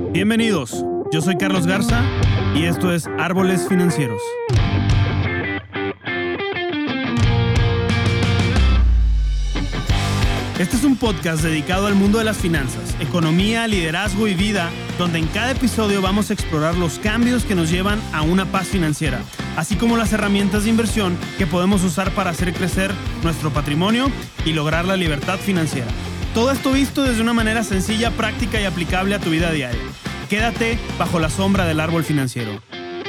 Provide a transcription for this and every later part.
Bienvenidos, yo soy Carlos Garza y esto es Árboles Financieros. Este es un podcast dedicado al mundo de las finanzas, economía, liderazgo y vida, donde en cada episodio vamos a explorar los cambios que nos llevan a una paz financiera, así como las herramientas de inversión que podemos usar para hacer crecer nuestro patrimonio y lograr la libertad financiera. Todo esto visto desde una manera sencilla, práctica y aplicable a tu vida diaria. Quédate bajo la sombra del árbol financiero.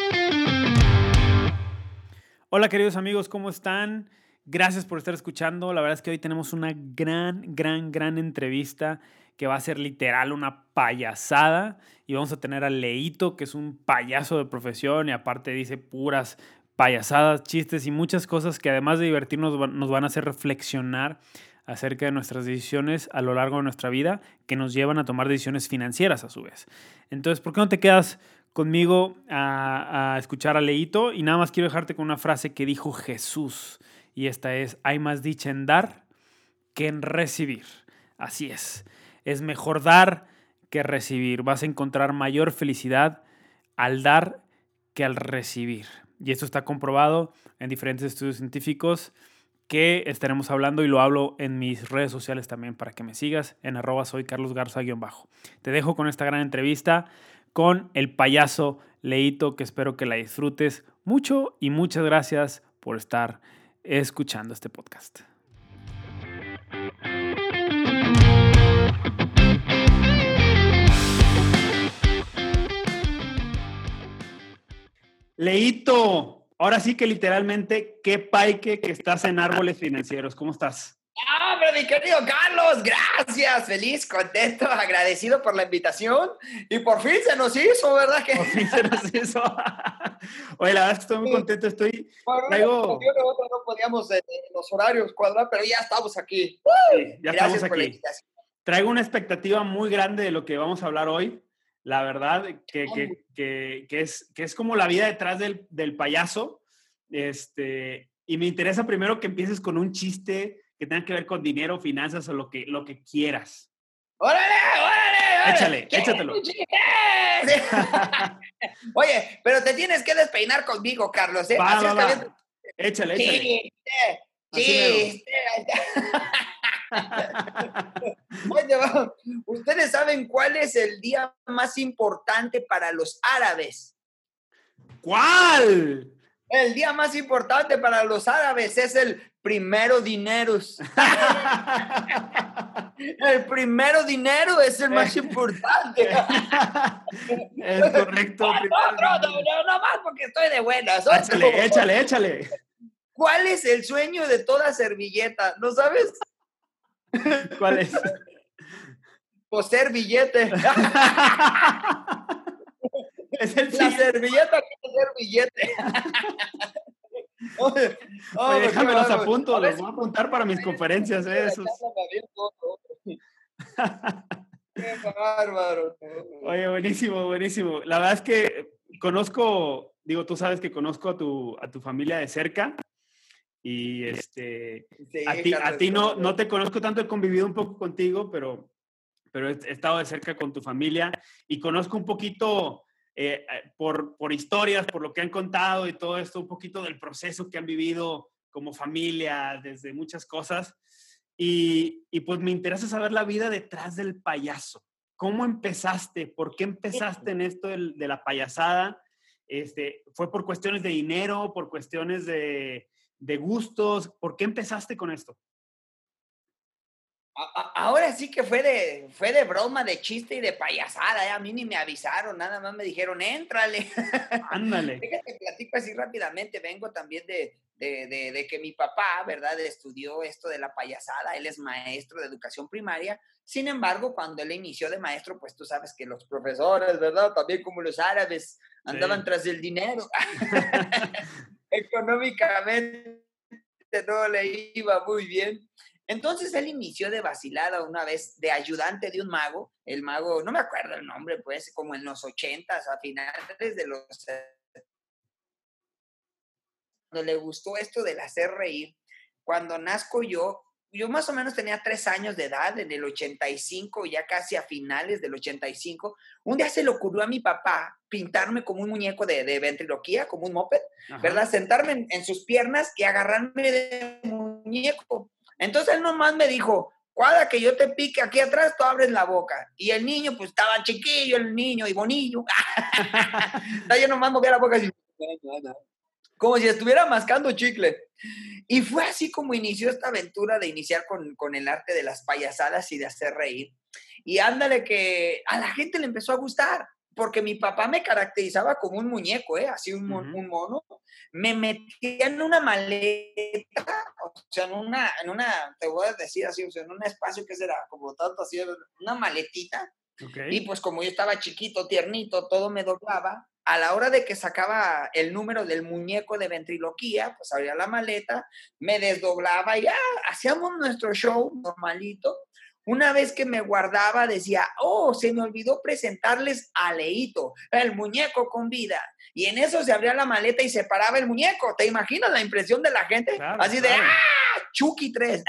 Hola queridos amigos, ¿cómo están? Gracias por estar escuchando. La verdad es que hoy tenemos una gran entrevista que va a ser literal una payasada. Y vamos a tener a Leito, que es un payaso de profesión y aparte dice puras payasadas, chistes y muchas cosas que además de divertirnos nos van a hacer reflexionar acerca de nuestras decisiones a lo largo de nuestra vida que nos llevan a tomar decisiones financieras a su vez. Entonces, ¿por qué no te quedas conmigo a escuchar a Leito? Y nada más quiero dejarte con una frase que dijo Jesús. Y esta es: hay más dicha en dar que en recibir. Así es mejor dar que recibir. Vas a encontrar mayor felicidad al dar que al recibir. Y esto está comprobado en diferentes estudios científicos que estaremos hablando y lo hablo en mis redes sociales también para que me sigas en @soycarlosgarza_. Te dejo con esta gran entrevista con el payaso Leito, que espero que la disfrutes mucho y muchas gracias por estar escuchando este podcast. Leito, ahora sí que literalmente, qué paique que estás en Árboles Financieros. ¿Cómo estás? ¡Hombre, mi querido Carlos! Gracias, feliz, contento, agradecido por la invitación. Y por fin se nos hizo, ¿verdad? Por fin se nos hizo. Oye, la verdad es que estoy muy contento. No podíamos los horarios cuadrar, pero ya estamos aquí. Sí, ya Gracias estamos por la aquí. invitación. Traigo una expectativa muy grande de lo que vamos a hablar hoy. La verdad que es como la vida detrás del payaso. Y me interesa primero que empieces con un chiste que tenga que ver con dinero, finanzas o lo que quieras. ¡Órale! Échatelo. Oye, pero te tienes que despeinar conmigo, Carlos, ¿eh? Va. Échale. Chiste. Oye, ¿ustedes saben cuál es el día más importante para los árabes? ¿Cuál? El día más importante para los árabes es el primero dineros. El primero dinero es el más importante. Es correcto. No más porque estoy de buenas. Échale. ¿Cuál es el sueño de toda servilleta? ¿No sabes? ¿Cuál es? Poseer billete. Es el la servilleta quiere ser billete. Oye, déjame los apunto, los voy a apuntar para mis conferencias. Esos. Qué bárbaro. Oye, buenísimo. La verdad es que tú sabes que conozco a tu familia de cerca. Y sí, a ti no te conozco tanto, he convivido un poco contigo, pero he estado de cerca con tu familia y conozco un poquito por historias, por lo que han contado y todo esto, un poquito del proceso que han vivido como familia, desde muchas cosas. Y pues me interesa saber la vida detrás del payaso. ¿Cómo empezaste? ¿Por qué empezaste en esto de la payasada? ¿Fue por cuestiones de dinero, por cuestiones de gustos? ¿Por qué empezaste con esto? Ahora sí que fue de broma, de chiste y de payasada, ¿eh? A mí ni me avisaron, nada más me dijeron, éntrale. Ándale. Déjate platico así rápidamente, vengo también de que mi papá, ¿verdad? Estudió esto de la payasada, él es maestro de educación primaria. Sin embargo, cuando él inició de maestro, pues tú sabes que los profesores, ¿verdad? También como los árabes, andaban tras el dinero. Económicamente no le iba muy bien. Entonces él inició de vacilada una vez de ayudante de un mago. El mago, no me acuerdo el nombre, pues, como en los 80s, a finales de los... Cuando le gustó esto del hacer reír, cuando nazco yo, yo más o menos tenía 3 años de edad, en el 85, ya casi a finales del 85. Un día se le ocurrió a mi papá pintarme como un muñeco de ventriloquía, como un moped, ¿verdad? Sentarme en sus piernas y agarrarme de muñeco. Entonces él nomás me dijo, cada que yo te pique aquí atrás, tú abres la boca. Y el niño, pues estaba chiquillo, el niño, y bonillo. Yo nomás movía la boca así, como si estuviera mascando chicle. Y fue así como inició esta aventura de iniciar con el arte de las payasadas y de hacer reír. Y ándale que a la gente le empezó a gustar, porque mi papá me caracterizaba como un muñeco, así un mono. Me metía en una maleta, o sea, en una, te voy a decir así, o sea, en un espacio que será como tanto así, una maletita. Y pues como yo estaba chiquito, tiernito, todo me doblaba. A la hora de que sacaba el número del muñeco de ventriloquía, pues abría la maleta, me desdoblaba y hacíamos nuestro show normalito. Una vez que me guardaba, decía, oh, se me olvidó presentarles a Leito, el muñeco con vida. Y en eso se abría la maleta y se paraba el muñeco. ¿Te imaginas la impresión de la gente? Claro, así de, Chucky 3.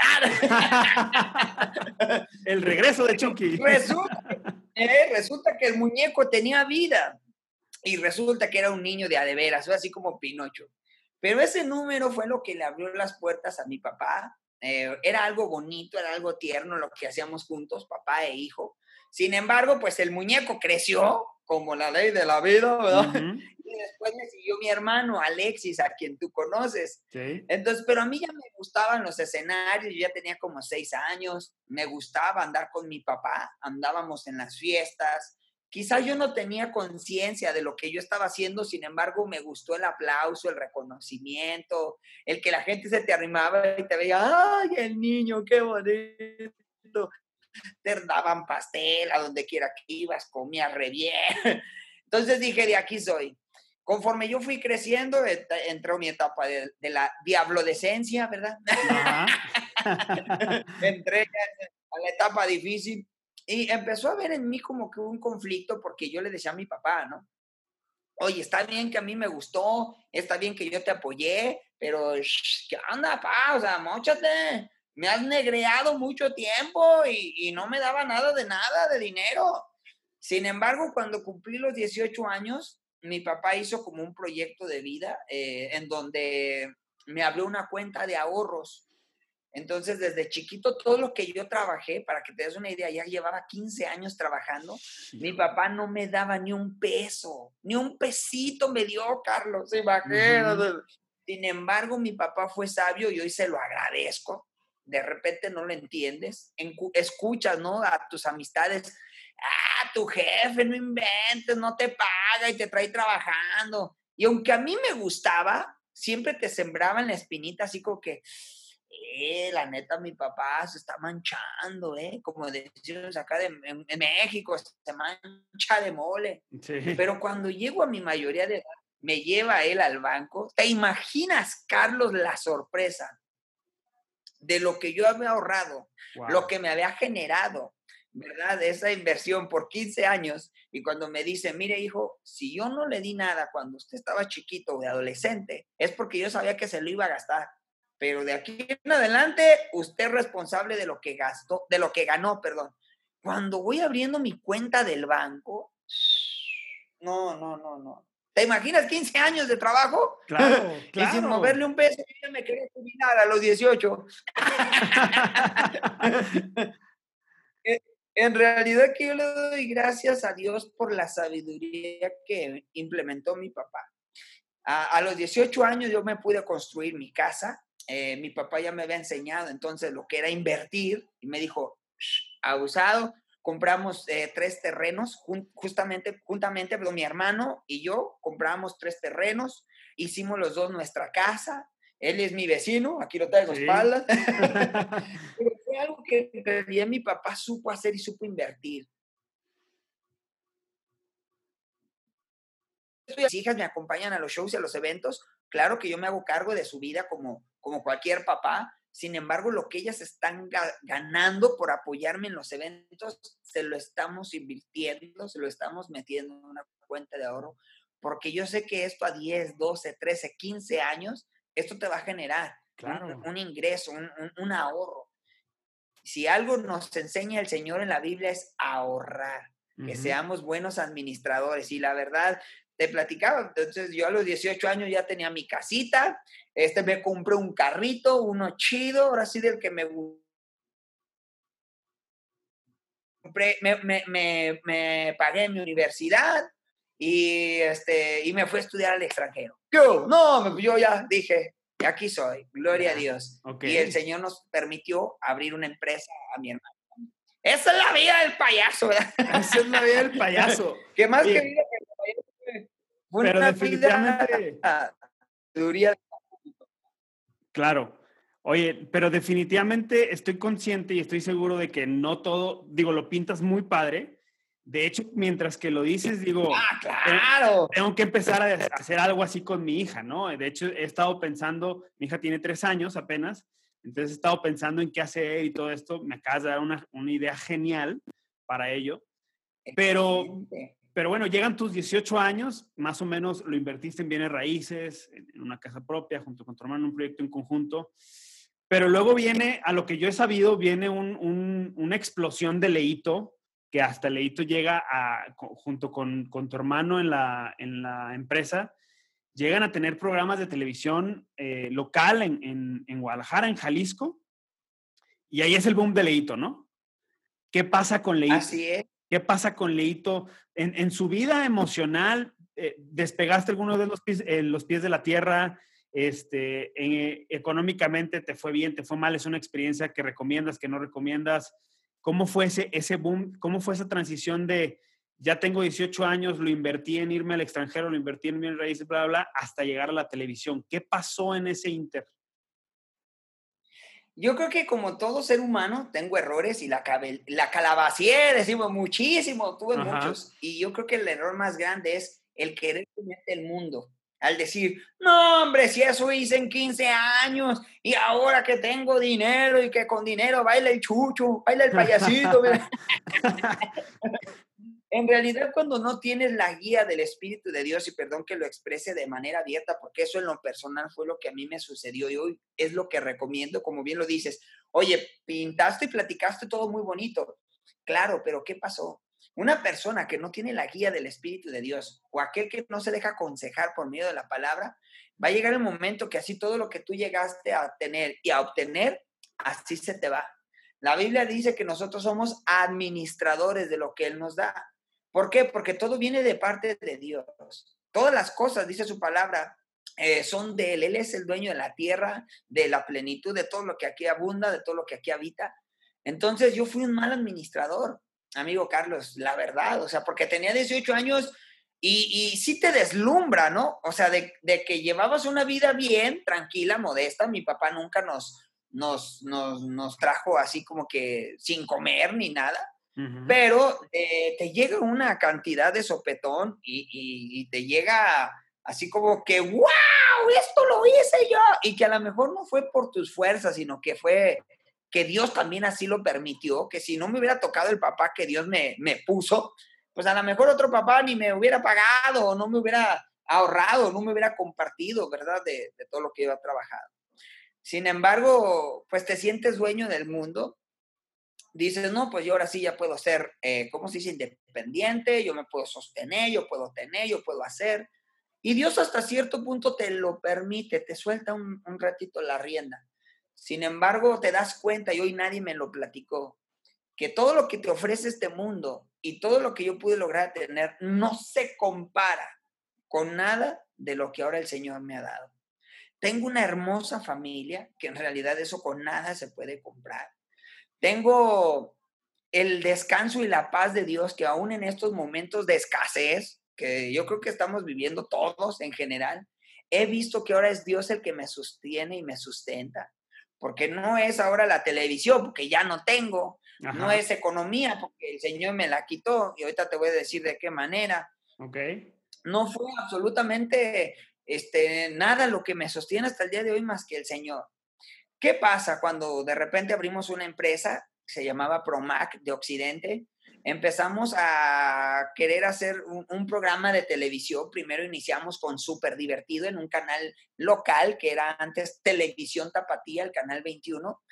El regreso de Chucky. Resulta que el muñeco tenía vida y resulta que era un niño de a de veras, así como Pinocho. Pero ese número fue lo que le abrió las puertas a mi papá. Era algo bonito, era algo tierno lo que hacíamos juntos, papá e hijo. Sin embargo, pues el muñeco creció como la ley de la vida, ¿verdad? Y después me siguió mi hermano Alexis, a quien tú conoces. Sí. Entonces, pero a mí ya me gustaban los escenarios, yo ya tenía como 6 años, me gustaba andar con mi papá, andábamos en las fiestas. Quizás yo no tenía conciencia de lo que yo estaba haciendo, sin embargo, me gustó el aplauso, el reconocimiento, el que la gente se te arrimaba y te veía, ¡ay, el niño, qué bonito! Te daban pastel a donde quiera que ibas, comías re bien. Entonces dije, de aquí soy. Conforme yo fui creciendo, entró mi etapa de la diablodecencia, ¿verdad? Entré a la etapa difícil y empezó a ver en mí como que un conflicto porque yo le decía a mi papá, ¿no? Oye, está bien que a mí me gustó, está bien que yo te apoyé, pero ¿qué onda, pa? O sea, móchate. Me has negreado mucho tiempo y no me daba nada de dinero. Sin embargo, cuando cumplí los 18 años, mi papá hizo como un proyecto de vida en donde me abrió una cuenta de ahorros. Entonces, desde chiquito, todo lo que yo trabajé, para que te des una idea, ya llevaba 15 años trabajando, mi papá no me daba ni un peso, ni un pesito me dio, Carlos, imagínate. Sin embargo, mi papá fue sabio y hoy se lo agradezco. De repente no lo entiendes, escuchas, ¿no? A tus amistades, tu jefe, no inventes, no te paga y te trae trabajando. Y aunque a mí me gustaba, siempre te sembraban la espinita así como que, la neta, mi papá se está manchando, como decimos acá en México, se mancha de mole. Sí. Pero cuando llego a mi mayoría de edad, me lleva él al banco. ¿Te imaginas, Carlos, la sorpresa de lo que yo había ahorrado, lo que me había generado, ¿verdad? Esa inversión por 15 años. Y cuando me dice, mire, hijo, si yo no le di nada cuando usted estaba chiquito o de adolescente, es porque yo sabía que se lo iba a gastar. Pero de aquí en adelante, usted es responsable de lo que gastó, de lo que ganó, perdón. Cuando voy abriendo mi cuenta del banco, no. ¿Te imaginas 15 años de trabajo? Claro, Y sin moverle un peso, yo ya me quería jubilar a los 18. En realidad que yo le doy gracias a Dios por la sabiduría que implementó mi papá. A los 18 años yo me pude construir mi casa. Mi papá ya me había enseñado entonces lo que era invertir y me dijo, abusado, compramos 3 terrenos, juntamente, pero mi hermano y yo compramos 3 terrenos, hicimos los dos nuestra casa, él es mi vecino, aquí lo traigo espaldas, pero fue algo que en realidad mi papá supo hacer y supo invertir. Mis hijas me acompañan a los shows y a los eventos, claro que yo me hago cargo de su vida como cualquier papá. Sin embargo, lo que ellas están ganando por apoyarme en los eventos, se lo estamos invirtiendo, se lo estamos metiendo en una cuenta de ahorro, porque yo sé que esto a 10, 12, 13, 15 años, esto te va a generar un ingreso, un ahorro. Si algo nos enseña el Señor en la Biblia es ahorrar, que Ujú. seamos buenos administradores. Y la verdad, te platicaba, entonces yo a los 18 años ya tenía mi casita, me compré un carrito, uno chido, ahora sí del que me compré, me pagué mi universidad y me fui a estudiar al extranjero. Yo, no, yo ya dije, aquí soy, gloria a Ya, Dios. ok. Y el Señor nos permitió abrir una empresa a mi hermano. Esa es la vida del payaso, ¿verdad? Esa es la vida del payaso. ¿Qué más que Oye, vida que el payaso? Fue pero una vida definitivamente, duría. claro. Oye, pero definitivamente estoy consciente y estoy seguro de que no todo, digo, lo pintas muy padre. De hecho, mientras que lo dices, digo, Ah, claro. tengo que empezar a hacer algo así con mi hija, ¿no? De hecho, he estado pensando, mi hija tiene 3 años apenas, entonces he estado pensando en qué hacer y todo esto. Me acabas de dar una idea genial para ello. Pero, Excelente. pero bueno, llegan tus 18 años, más o menos lo invertiste en bienes raíces, en una casa propia, junto con tu hermano, un proyecto en conjunto. Pero luego viene, a lo que yo he sabido, viene una explosión de Leito, que hasta Leito llega junto con tu hermano en la empresa, llegan a tener programas de televisión local en Guadalajara, en Jalisco, y ahí es el boom de Leito, ¿no? ¿Qué pasa con Leito? Así es. ¿Qué pasa con Leito? En su vida emocional, despegaste algunos de los pies de la tierra, económicamente te fue bien, te fue mal, es una experiencia que recomiendas, que no recomiendas. ¿Cómo fue ese boom? ¿Cómo fue esa transición de ya tengo 18 años, lo invertí en irme al extranjero, lo invertí en mis raíces, bla, bla, bla, hasta llegar a la televisión? ¿Qué pasó en ese inter? Yo creo que como todo ser humano tengo errores y la calabacié, decimos muchísimo, tuve Ajá. muchos. Y yo creo que el error más grande es el querer comerte el mundo. Al decir, no, hombre, si eso hice en 15 años y ahora que tengo dinero y que con dinero baila el chucho, baila el payasito. En realidad, cuando no tienes la guía del Espíritu de Dios, y perdón que lo exprese de manera abierta, porque eso en lo personal fue lo que a mí me sucedió y hoy es lo que recomiendo, como bien lo dices, oye, pintaste y platicaste todo muy bonito, claro, pero ¿qué pasó? Una persona que no tiene la guía del Espíritu de Dios o aquel que no se deja aconsejar por medio de la palabra, va a llegar el momento que así todo lo que tú llegaste a tener y a obtener, así se te va. La Biblia dice que nosotros somos administradores de lo que Él nos da. ¿Por qué? Porque todo viene de parte de Dios. Todas las cosas, dice su palabra, son de Él. Él es el dueño de la tierra, de la plenitud, de todo lo que aquí abunda, de todo lo que aquí habita. Entonces yo fui un mal administrador, amigo Carlos, la verdad, o sea, porque tenía 18 años y sí te deslumbra, ¿no? O sea, de que llevabas una vida bien, tranquila, modesta. Mi papá nunca nos trajo así como que sin comer ni nada, Ujú. pero te llega una cantidad de sopetón y te llega así como que, wow, esto lo hice yo, y que a lo mejor no fue por tus fuerzas, sino que fue que Dios también así lo permitió, que si no me hubiera tocado el papá que Dios me puso, pues a lo mejor otro papá ni me hubiera pagado, o no me hubiera ahorrado, no me hubiera compartido, ¿verdad? De todo lo que yo he trabajado. Sin embargo, pues te sientes dueño del mundo, dices, no, pues yo ahora sí ya puedo ser, ¿cómo se dice? Independiente, yo me puedo sostener, yo puedo tener, yo puedo hacer. Y Dios hasta cierto punto te lo permite, te suelta un ratito la rienda. Sin embargo, te das cuenta, y hoy nadie me lo platicó, que todo lo que te ofrece este mundo y todo lo que yo pude lograr tener no se compara con nada de lo que ahora el Señor me ha dado. Tengo una hermosa familia, que en realidad eso con nada se puede comprar. Tengo el descanso y la paz de Dios que aún en estos momentos de escasez, que yo creo que estamos viviendo todos en general, he visto que ahora es Dios el que me sostiene y me sustenta. Porque no es ahora la televisión, porque ya no tengo, no Ajá. es economía, porque el Señor me la quitó, y ahorita te voy a decir de qué manera. Ok. No fue absolutamente nada lo que me sostiene hasta el día de hoy más que el Señor. ¿Qué pasa cuando de repente abrimos una empresa, se llamaba Promac de Occidente? empezamos a querer hacer un programa de televisión. Primero iniciamos con Súper Divertido en un canal local que era antes Televisión Tapatía, el canal 21.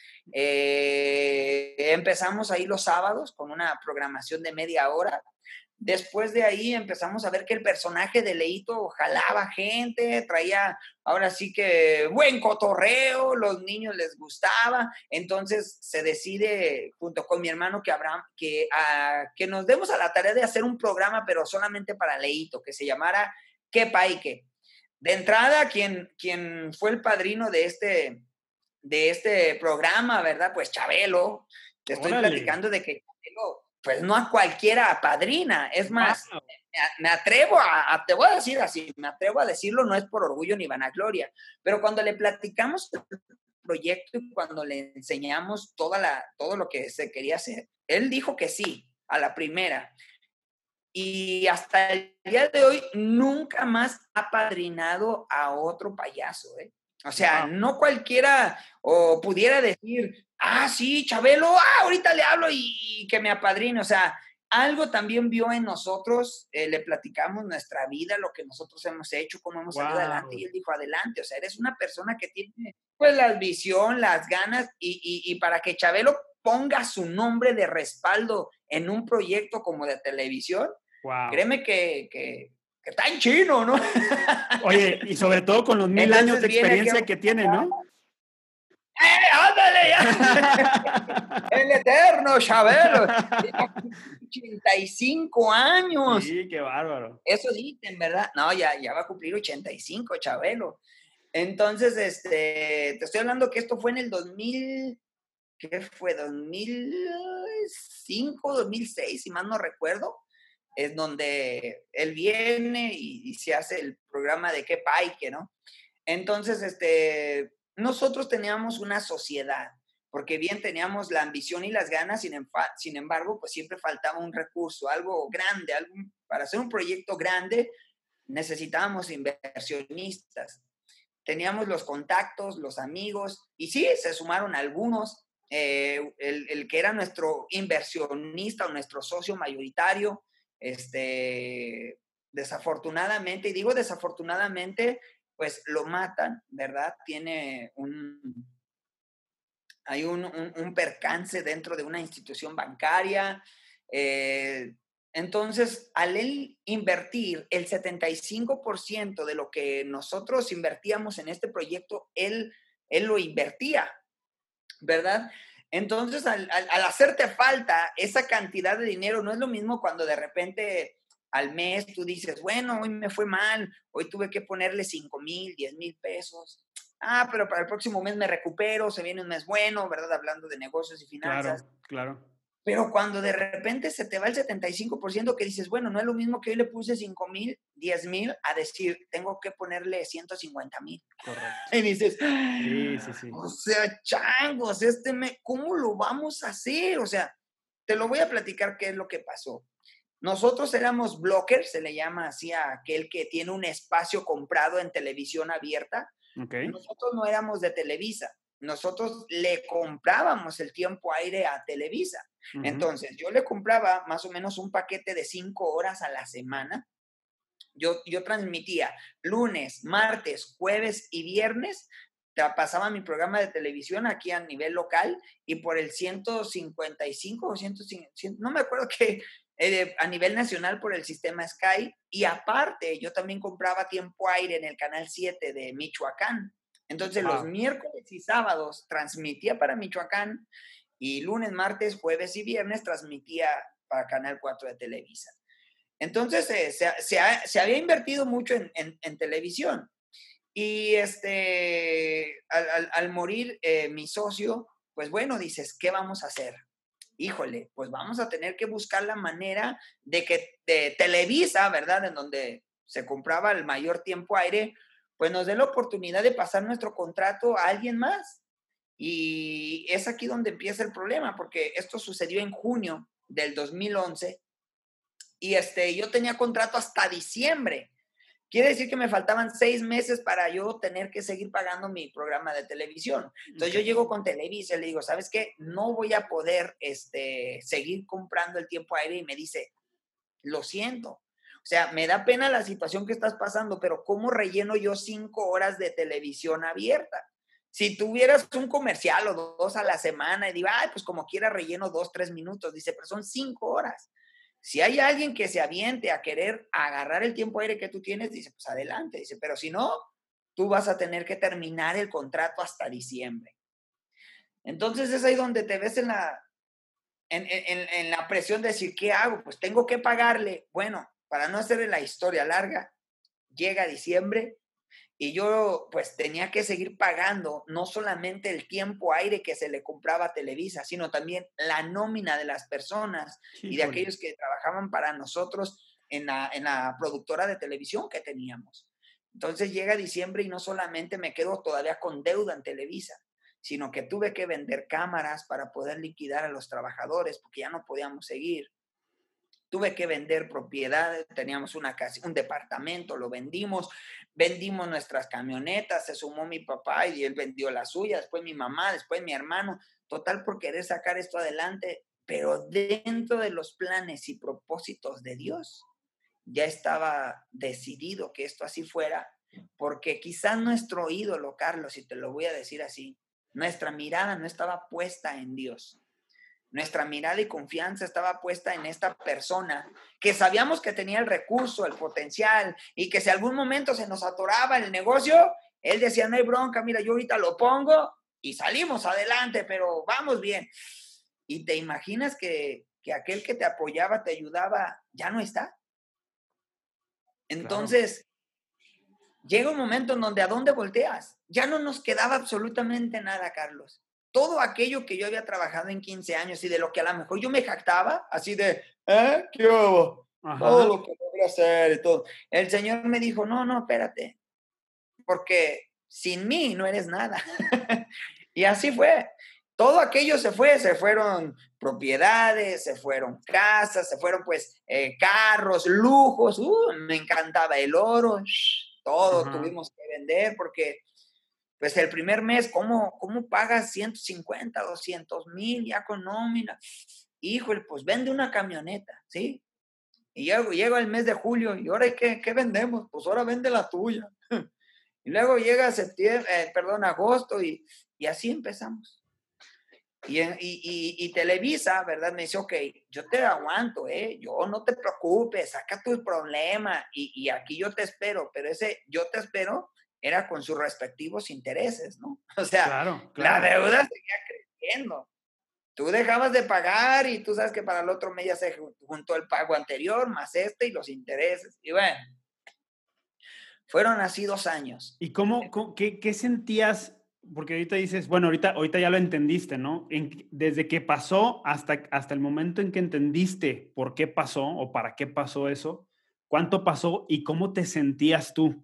Empezamos ahí los sábados con una programación de media hora. Después de ahí empezamos a ver que el personaje de Leito jalaba gente, traía ahora sí que buen cotorreo, los niños les gustaba. Entonces se decide junto con mi hermano que nos demos a la tarea de hacer un programa, pero solamente para Leito, que se llamara Qué Paique. De entrada, quien fue el padrino de este programa, ¿verdad? Pues Chabelo. Te estoy platicando de que Chabelo, pues no a cualquiera apadrina. Es más, me atrevo te voy a decir así, me atrevo a decirlo, no es por orgullo ni vanagloria, pero cuando le platicamos el proyecto y cuando le enseñamos todo lo que se quería hacer, él dijo que sí, a la primera. Y hasta el día de hoy nunca más ha padrinado a otro payaso, ¿eh? O sea, no cualquiera o pudiera decir, sí, Chabelo, ahorita le hablo y que me apadrine. O sea, algo también vio en nosotros, le platicamos nuestra vida, lo que nosotros hemos hecho, cómo hemos salido adelante, y él dijo, adelante. O sea, eres una persona que tiene pues la visión, las ganas, y para que Chabelo ponga su nombre de respaldo en un proyecto como de televisión, créeme que está en chino, ¿no? Oye, y sobre todo con los 1000 años de experiencia que tiene, ¿no? ¡Ándale! Ya. El eterno Chabelo. 85 años. Sí, qué bárbaro. Eso dicen, ¿verdad? No, ya va a cumplir 85, Chabelo. Entonces, te estoy hablando que esto fue en el 2000, ¿qué fue? 2005, 2006, si mal no recuerdo. Es donde él viene y se hace el programa de Qué Paique, ¿no? Entonces, nosotros teníamos una sociedad, porque bien teníamos la ambición y las ganas, sin embargo, pues siempre faltaba un recurso, algo grande, para hacer un proyecto grande necesitábamos inversionistas. Teníamos los contactos, los amigos, y sí, se sumaron algunos. El que era nuestro inversionista o nuestro socio mayoritario, desafortunadamente, y digo desafortunadamente, pues lo matan, ¿verdad? Hay un percance dentro de una institución bancaria. Entonces, al él invertir el 75% de lo que nosotros invertíamos en este proyecto, él lo invertía, ¿verdad? Entonces, al hacerte falta esa cantidad de dinero, no es lo mismo cuando de repente al mes tú dices, bueno, hoy me fue mal, hoy tuve que ponerle 5,000, 10,000 pesos. Pero para el próximo mes me recupero, se viene un mes bueno, ¿verdad? Hablando de negocios y finanzas. Claro. Pero cuando de repente se te va el 75%, que dices, bueno, no es lo mismo que hoy le puse 5,000, 10,000, a decir, tengo que ponerle 150,000. Correcto. Y dices, sí. O sea, changos, ¿cómo lo vamos a hacer? O sea, te lo voy a platicar qué es lo que pasó. Nosotros éramos blockers, se le llama así a aquel que tiene un espacio comprado en televisión abierta. Okay. Nosotros no éramos de Televisa. Nosotros le comprábamos el tiempo aire a Televisa. Uh-huh. Entonces, yo le compraba más o menos un paquete de 5 horas a la semana. Yo transmitía lunes, martes, jueves y viernes. Pasaba mi programa de televisión aquí a nivel local y por el 155 o 150, no me acuerdo qué, a nivel nacional por el sistema Sky. Y aparte, yo también compraba tiempo aire en el canal 7 de Michoacán. Entonces, los miércoles y sábados transmitía para Michoacán y lunes, martes, jueves y viernes transmitía para Canal 4 de Televisa. Entonces, se había invertido mucho en televisión. Y al morir mi socio, pues bueno, dices, ¿qué vamos a hacer? Híjole, pues vamos a tener que buscar la manera de que de Televisa, ¿verdad? En donde se compraba el mayor tiempo aire, pues nos dé la oportunidad de pasar nuestro contrato a alguien más. Y es aquí donde empieza el problema, porque esto sucedió en junio del 2011 y yo tenía contrato hasta diciembre. Quiere decir que me faltaban 6 meses para yo tener que seguir pagando mi programa de televisión. Entonces yo llego con Televisa y le digo, ¿sabes qué? No voy a poder seguir comprando el tiempo aire. Y me dice, lo siento. O sea, me da pena la situación que estás pasando, pero ¿cómo relleno yo 5 horas de televisión abierta? Si tuvieras un comercial o 2 a la semana y digo, ay, pues como quiera relleno 2, 3 minutos. Dice, pero son 5 horas. Si hay alguien que se aviente a querer agarrar el tiempo aire que tú tienes, dice, pues adelante. Dice, pero si no, tú vas a tener que terminar el contrato hasta diciembre. Entonces es ahí donde te ves en la presión de decir, ¿qué hago? Pues tengo que pagarle. Bueno, para no hacer la historia larga, llega diciembre y yo pues tenía que seguir pagando no solamente el tiempo aire que se le compraba a Televisa, sino también la nómina de las personas y de aquellos que trabajaban para nosotros en la productora de televisión que teníamos. Entonces llega diciembre y no solamente me quedo todavía con deuda en Televisa, sino que tuve que vender cámaras para poder liquidar a los trabajadores porque ya no podíamos seguir. Tuve que vender propiedades, teníamos una casa, un departamento, lo vendimos nuestras camionetas, se sumó mi papá y él vendió la suya, después mi mamá, después mi hermano, total por querer sacar esto adelante, pero dentro de los planes y propósitos de Dios, ya estaba decidido que esto así fuera, porque quizás nuestro ídolo, Carlos, y te lo voy a decir así, nuestra mirada no estaba puesta en Dios. Nuestra mirada y confianza estaba puesta en esta persona que sabíamos que tenía el recurso, el potencial y que si algún momento se nos atoraba el negocio, él decía, no hay bronca, mira, yo ahorita lo pongo y salimos adelante, pero vamos bien. Y te imaginas que aquel que te apoyaba, te ayudaba, ya no está. Entonces, llega un momento en donde ¿a dónde volteas? Ya no nos quedaba absolutamente nada, Carlos. Todo aquello que yo había trabajado en 15 años y de lo que a lo mejor yo me jactaba, así de, ¿qué hubo? Todo lo que logré hacer y todo. El Señor me dijo, no, espérate, porque sin mí no eres nada. Y así fue. Todo aquello se fueron propiedades, se fueron casas, se fueron pues carros, lujos, me encantaba el oro, todo tuvimos que vender porque pues el primer mes, ¿cómo pagas 150, 200,000 ya con nómina? Híjole, pues vende una camioneta, ¿sí? Y llego el mes de julio, ¿y ahora qué vendemos? Pues ahora vende la tuya. Y luego llega agosto y así empezamos. Y Televisa, ¿verdad? Me dice, ok, yo te aguanto, yo no te preocupes, saca tu problema y aquí yo te espero, pero ese yo te espero era con sus respectivos intereses, ¿no? O sea, la deuda seguía creciendo. Tú dejabas de pagar y tú sabes que para el otro mes ya se juntó el pago anterior, más y los intereses. Y bueno, fueron así 2 años. ¿Y qué sentías? Porque ahorita dices, bueno, ahorita ya lo entendiste, ¿no? Desde que pasó hasta el momento en que entendiste por qué pasó o para qué pasó eso, ¿cuánto pasó y cómo te sentías tú?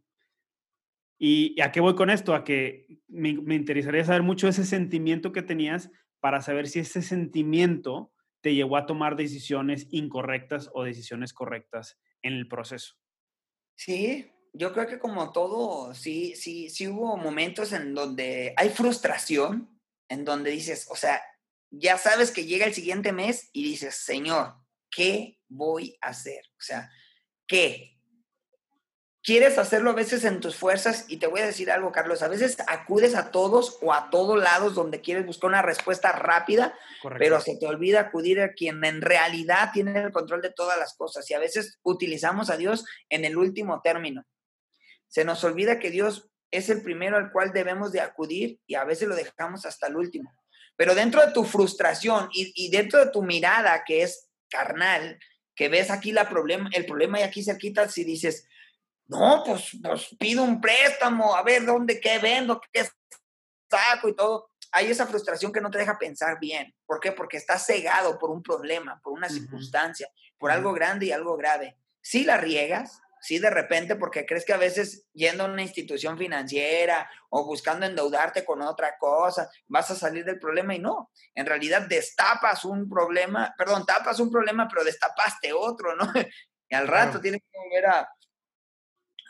¿Y a qué voy con esto? A que me interesaría saber mucho ese sentimiento que tenías para saber si ese sentimiento te llevó a tomar decisiones incorrectas o decisiones correctas en el proceso. Sí, yo creo que como todo, sí hubo momentos en donde hay frustración, en donde dices, o sea, ya sabes que llega el siguiente mes y dices, Señor, ¿qué voy a hacer? O sea, ¿qué? Quieres hacerlo a veces en tus fuerzas y te voy a decir algo, Carlos, a veces acudes a todos o a todos lados donde quieres buscar una respuesta rápida, pero se te olvida acudir a quien en realidad tiene el control de todas las cosas y a veces utilizamos a Dios en el último término. Se nos olvida que Dios es el primero al cual debemos de acudir y a veces lo dejamos hasta el último. Pero dentro de tu frustración y dentro de tu mirada que es carnal, que ves aquí el problema y aquí cerquita, si dices, no, pues pido un préstamo, a ver qué vendo, qué saco y todo. Hay esa frustración que no te deja pensar bien. ¿Por qué? Porque estás cegado por un problema, por una circunstancia, por algo grande y algo grave. Sí la riegas, sí de repente, porque crees que a veces yendo a una institución financiera o buscando endeudarte con otra cosa, vas a salir del problema y no. En realidad tapas un problema, pero destapaste otro, ¿no? Y al rato tienes que volver a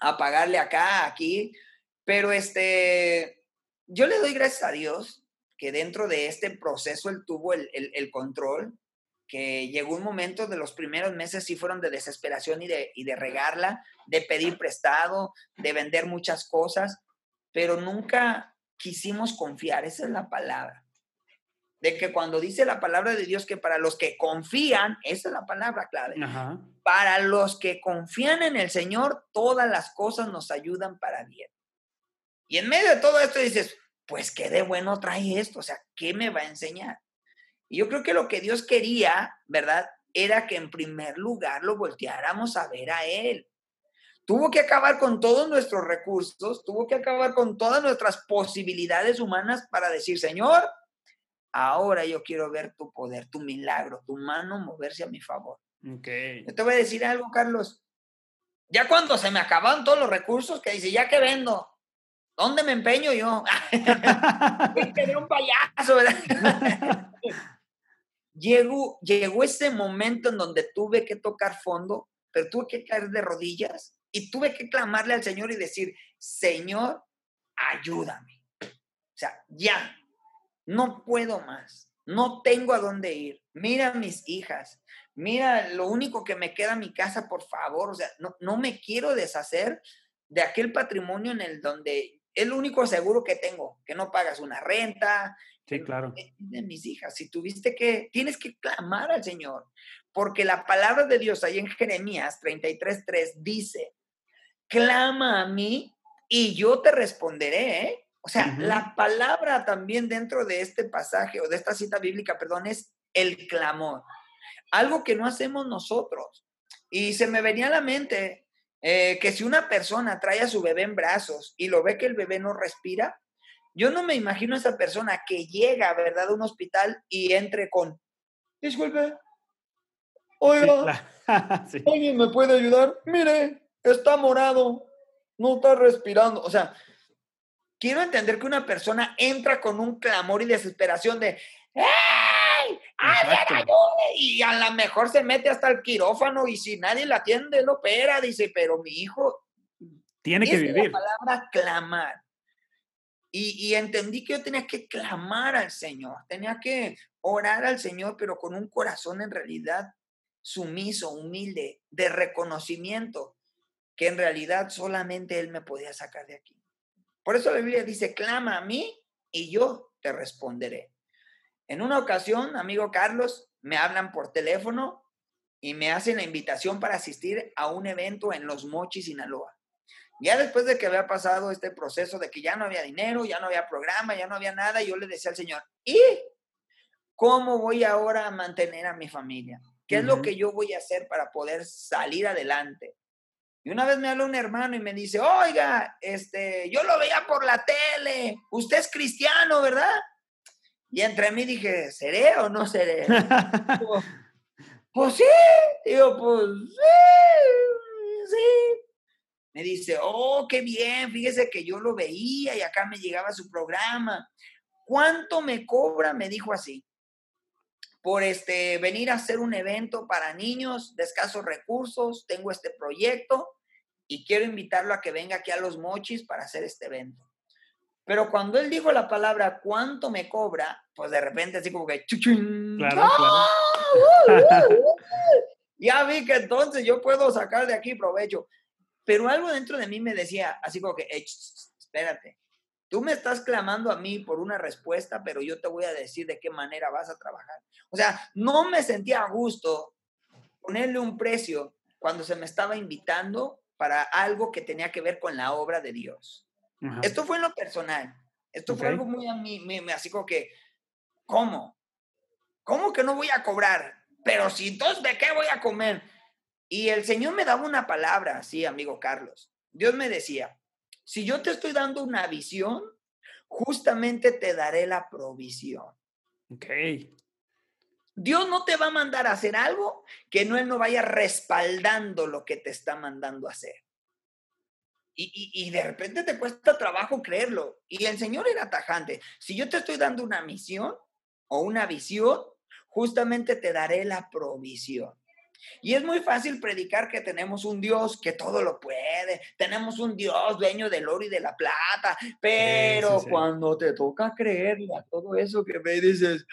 a pagarle acá, aquí, pero yo le doy gracias a Dios que dentro de este proceso él tuvo el control, que llegó un momento de los primeros meses sí fueron de desesperación y de regarla, de pedir prestado, de vender muchas cosas, pero nunca quisimos confiar, esa es la palabra. De que cuando dice la palabra de Dios que para los que confían, esa es la palabra clave, Ajá. para los que confían en el Señor, todas las cosas nos ayudan para bien. Y en medio de todo esto dices, pues qué de bueno trae esto, o sea, ¿qué me va a enseñar? Y yo creo que lo que Dios quería, ¿verdad? Era que en primer lugar lo volteáramos a ver a Él. Tuvo que acabar con todos nuestros recursos, tuvo que acabar con todas nuestras posibilidades humanas para decir, Señor, ahora yo quiero ver tu poder, tu milagro, tu mano moverse a mi favor. Okay. Yo te voy a decir algo, Carlos. Ya cuando se me acabaron todos los recursos, que dice, ¿ya qué vendo? ¿Dónde me empeño yo? Quedé un payaso, ¿verdad? Llegó ese momento en donde tuve que tocar fondo, pero tuve que caer de rodillas y tuve que clamarle al Señor y decir, Señor, ayúdame. O sea, ya, no puedo más, no tengo a dónde ir. Mira a mis hijas, mira, lo único que me queda mi casa, por favor. O sea, no me quiero deshacer de aquel patrimonio en el donde es lo único seguro que tengo, que no pagas una renta, Sí, claro. de mis hijas. Si tienes que clamar al Señor, porque la palabra de Dios ahí en Jeremías 33:3 dice, clama a mí y yo te responderé, ¿eh? O sea, la palabra también dentro de este pasaje o de esta cita bíblica, perdón, es el clamor. Algo que no hacemos nosotros. Y se me venía a la mente que si una persona trae a su bebé en brazos y lo ve que el bebé no respira, yo no me imagino a esa persona que llega, ¿verdad?, a un hospital y entre con, disculpe, Sí, oiga, claro. Sí. ¿alguien me puede ayudar? Mire, está morado, no está respirando. O sea, quiero entender que una persona entra con un clamor y desesperación de ¡Ey! ¡Alguien Exacto. ayude! Y a lo mejor se mete hasta el quirófano y si nadie la atiende, lo opera. Dice, pero mi hijo, Tiene que esa es la vivir. palabra clamar. Y entendí que yo tenía que clamar al Señor, tenía que orar al Señor, pero con un corazón en realidad sumiso, humilde, de reconocimiento, que en realidad solamente Él me podía sacar de aquí. Por eso la Biblia dice, clama a mí y yo te responderé. En una ocasión, amigo Carlos, me hablan por teléfono y me hacen la invitación para asistir a un evento en Los Mochis, Sinaloa. Ya después de que había pasado este proceso de que ya no había dinero, ya no había programa, ya no había nada, yo le decía al Señor, ¿y cómo voy ahora a mantener a mi familia? ¿Qué es lo que yo voy a hacer para poder salir adelante? Y una vez me habló un hermano y me dice, oiga, yo lo veía por la tele, usted es cristiano, ¿verdad? Y entre mí dije, ¿seré o no seré? Digo, pues sí, digo, pues sí, sí. Me dice, oh, qué bien, fíjese que yo lo veía y acá me llegaba su programa. ¿Cuánto me cobra? Me dijo así, por venir a hacer un evento para niños de escasos recursos. Tengo este proyecto y quiero invitarlo a que venga aquí a Los Mochis para hacer este evento. Pero cuando él dijo la palabra, ¿cuánto me cobra? Pues de repente así como que, ¡chuchín! Claro, claro. ¡Ah! Ya vi que entonces yo puedo sacar de aquí provecho. Pero algo dentro de mí me decía, así como que, espérate, tú me estás clamando a mí por una respuesta, pero yo te voy a decir de qué manera vas a trabajar. O sea, no me sentía a gusto ponerle un precio cuando se me estaba invitando para algo que tenía que ver con la obra de Dios. Ajá. Esto fue en lo personal. Esto fue Ok. algo muy a mí, así como que, ¿cómo? ¿Cómo que no voy a cobrar? Pero si entonces, ¿de qué voy a comer? Y el Señor me daba una palabra, sí, amigo Carlos. Dios me decía, si yo te estoy dando una visión, justamente te daré la provisión. Ok. Dios no te va a mandar a hacer algo que Él no vaya respaldando lo que te está mandando a hacer. Y de repente te cuesta trabajo creerlo. Y el Señor era tajante. Si yo te estoy dando una misión o una visión, justamente te daré la provisión. Y es muy fácil predicar que tenemos un Dios que todo lo puede, tenemos un Dios dueño del oro y de la plata, pero Sí. cuando te toca creerle a todo eso que me dices,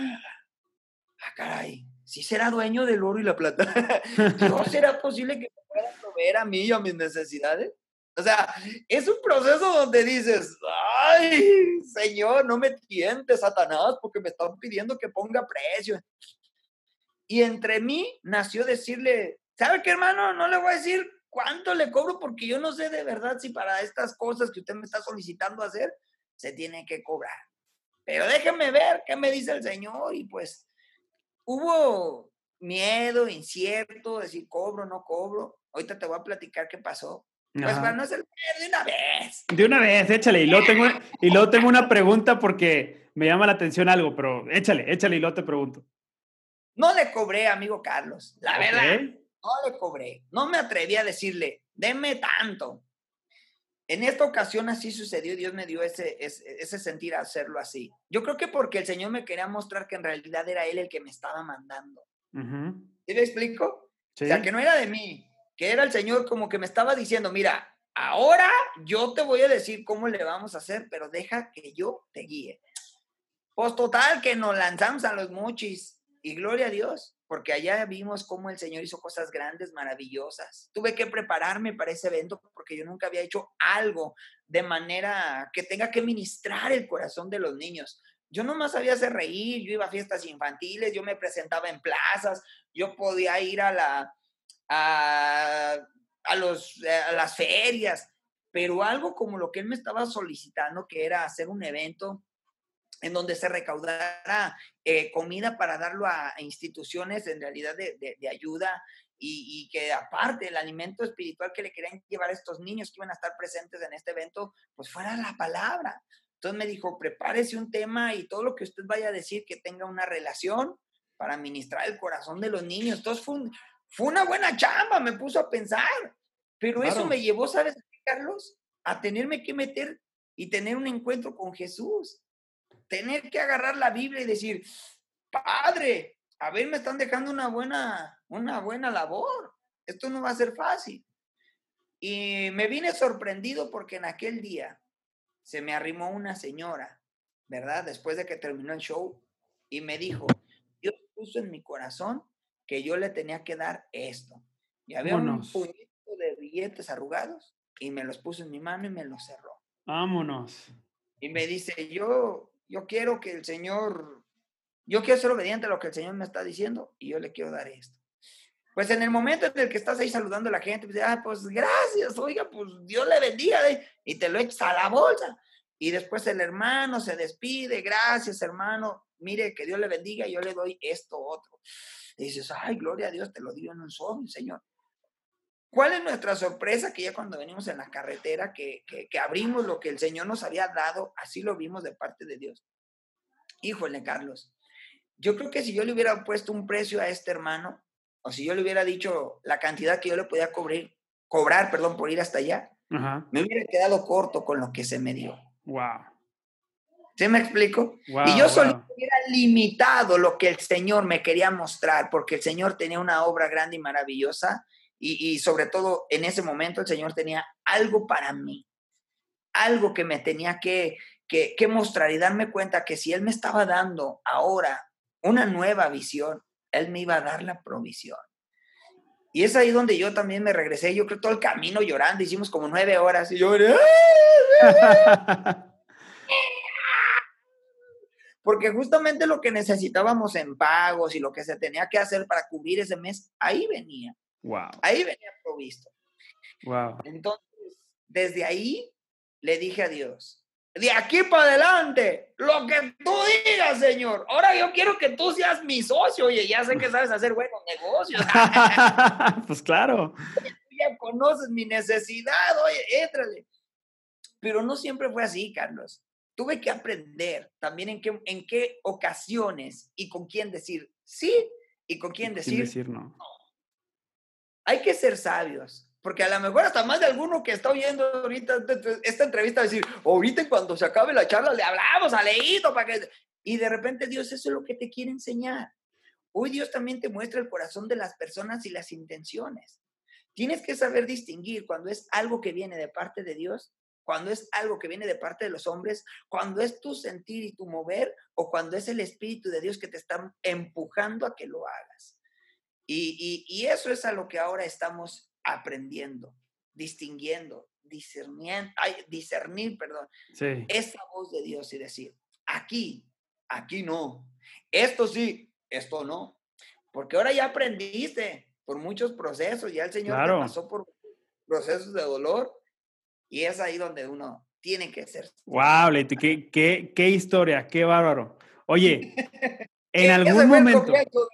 caray, ¿sí será dueño del oro y la plata? ¿Dios será posible que me pueda proveer a mí y a mis necesidades? O sea, es un proceso donde dices, ay, Señor, no me tientes, Satanás, porque me están pidiendo que ponga precio. Y entre mí nació decirle, ¿sabe qué, hermano? No le voy a decir cuánto le cobro porque yo no sé de verdad si para estas cosas que usted me está solicitando hacer se tiene que cobrar. Pero déjeme ver qué me dice el Señor. Y pues hubo miedo, incierto, decir cobro, no cobro. Ahorita te voy a platicar qué pasó. Pues para Ajá. no hacer de una vez. De una vez, échale. Y luego tengo una pregunta porque me llama la atención algo, pero échale y luego te pregunto. No le cobré, amigo Carlos, la Ok. verdad. No le cobré. No me atreví a decirle, deme tanto. En esta ocasión así sucedió, Dios me dio ese sentir a hacerlo así. Yo creo que porque el Señor me quería mostrar que en realidad era Él el que me estaba mandando. Ujú. ¿Sí me explico? O sea, Sí. que no era de mí, que era el Señor como que me estaba diciendo, mira, ahora yo te voy a decir cómo le vamos a hacer, pero deja que yo te guíe. Pues total, que nos lanzamos a los mochis y gloria a Dios, porque allá vimos cómo el Señor hizo cosas grandes, maravillosas. Tuve que prepararme para ese evento porque yo nunca había hecho algo de manera que tenga que ministrar el corazón de los niños. Yo nomás sabía hacer reír, yo iba a fiestas infantiles, yo me presentaba en plazas, yo podía ir a, a las ferias, pero algo como lo que él me estaba solicitando, que era hacer un evento en donde se recaudara comida para darlo a instituciones en realidad de ayuda y que aparte el alimento espiritual que le querían llevar a estos niños que iban a estar presentes en este evento, pues fuera la palabra. Entonces me dijo, prepárese un tema y todo lo que usted vaya a decir que tenga una relación para ministrar el corazón de los niños. Entonces fue una buena chamba, me puso a pensar, pero eso me Claro. llevó, ¿sabes qué, Carlos? A tenerme que meter y tener un encuentro con Jesús. Tener que agarrar la Biblia y decir, Padre, a ver, me están dejando una buena labor. Esto no va a ser fácil. Y me vine sorprendido porque en aquel día se me arrimó una señora, ¿verdad? Después de que terminó el show y me dijo, Dios puso en mi corazón que yo le tenía que dar esto. Y había un Vámonos. puñito de billetes arrugados y me los puso en mi mano y me los cerró. Vámonos. Y me dice, yo quiero que el Señor, yo quiero ser obediente a lo que el Señor me está diciendo y yo le quiero dar esto. Pues en el momento en el que estás ahí saludando a la gente, pues, pues gracias, oiga, pues Dios le bendiga, y te lo echas a la bolsa. Y después el hermano se despide, gracias hermano, mire, que Dios le bendiga, yo le doy esto, otro. Y dices, ay, gloria a Dios, te lo digo en un solo, Señor. ¿Cuál es nuestra sorpresa? Que ya cuando venimos en la carretera, que abrimos lo que el Señor nos había dado, así lo vimos de parte de Dios. Híjole, Carlos, yo creo que si yo le hubiera puesto un precio a este hermano, o si yo le hubiera dicho la cantidad que yo le podía cobrar, por ir hasta allá, Ajá. me hubiera quedado corto con lo que se me dio. Wow. ¿Sí me explico? Y yo Wow, solito wow. hubiera limitado lo que el Señor me quería mostrar, porque el Señor tenía una obra grande y maravillosa, y sobre todo en ese momento el Señor tenía algo para mí, algo que me tenía que mostrar y darme cuenta que si Él me estaba dando ahora una nueva visión, Él me iba a dar la provisión. Y es ahí donde yo también me regresé, yo creo todo el camino llorando, hicimos como 9 horas y yo, porque justamente lo que necesitábamos en pagos y lo que se tenía que hacer para cubrir ese mes, ahí venía Wow. provisto. Wow. Entonces, desde ahí le dije a Dios, de aquí para adelante, lo que tú digas, Señor. Ahora yo quiero que tú seas mi socio. Oye, ya sé que sabes hacer buenos negocios. Pues claro. Tú ya conoces mi necesidad. Oye, éntrale. Pero no siempre fue así, Carlos. Tuve que aprender también en qué ocasiones y con quién decir sí y con quién Sin decir decir no. hay que ser sabios, porque a lo mejor hasta más de alguno que está oyendo ahorita esta entrevista va a decir, ahorita cuando se acabe la charla le hablamos a Leito para que... Y de repente Dios, eso es lo que te quiere enseñar. Hoy Dios también te muestra el corazón de las personas y las intenciones. Tienes que saber distinguir cuando es algo que viene de parte de Dios, cuando es algo que viene de parte de los hombres, cuando es tu sentir y tu mover, o cuando es el Espíritu de Dios que te está empujando a que lo hagas. Y eso es a lo que ahora estamos aprendiendo, distinguiendo, discernir, perdón, Sí. esa voz de Dios y decir, aquí, aquí no, esto sí, esto no, porque ahora ya aprendiste por muchos procesos, ya el Señor te Claro. pasó por procesos de dolor y es ahí donde uno tiene que ser Wow, sincero. Leito, qué historia, qué bárbaro. Oye, en algún Ese fue el momento, comienzo.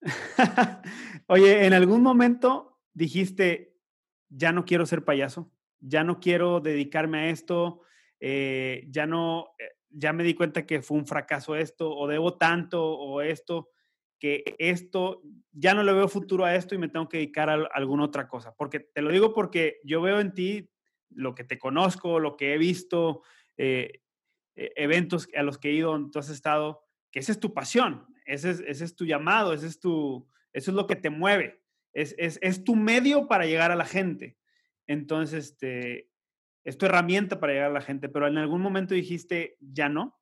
oye, en algún momento dijiste, ya no quiero ser payaso, ya no quiero dedicarme a esto, ya no, ya me di cuenta que fue un fracaso esto, o debo tanto, o esto, que esto, ya no le veo futuro a esto y me tengo que dedicar a alguna otra cosa. Porque te lo digo porque yo veo en ti lo que te conozco, lo que he visto, eh, eventos a los que he ido, tú has estado, que esa es tu pasión, ese es tu llamado, eso es lo que te mueve, es tu medio para llegar a la gente. Entonces, es tu herramienta para llegar a la gente, pero en algún momento dijiste, ya no.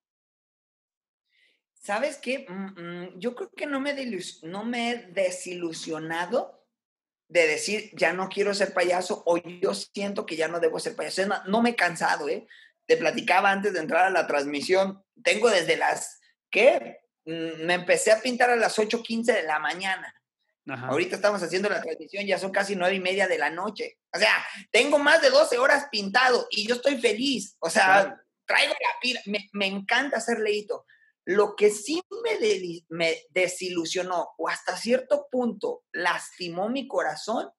¿Sabes qué? Yo creo que no me he desilusionado de decir, ya no quiero ser payaso o yo siento que ya no debo ser payaso. Es más, no me he cansado, ¿eh? Te platicaba antes de entrar a la transmisión, tengo desde las, ¿qué? Me empecé a pintar a las 8:15 de la mañana. Ajá. Ahorita estamos haciendo la transmisión, ya son casi 9:30 de la noche. O sea, tengo más de 12 horas pintado y yo estoy feliz. O sea, Claro. traigo la pila, me encanta hacer leíto. Lo que sí me desilusionó o hasta cierto punto lastimó mi corazón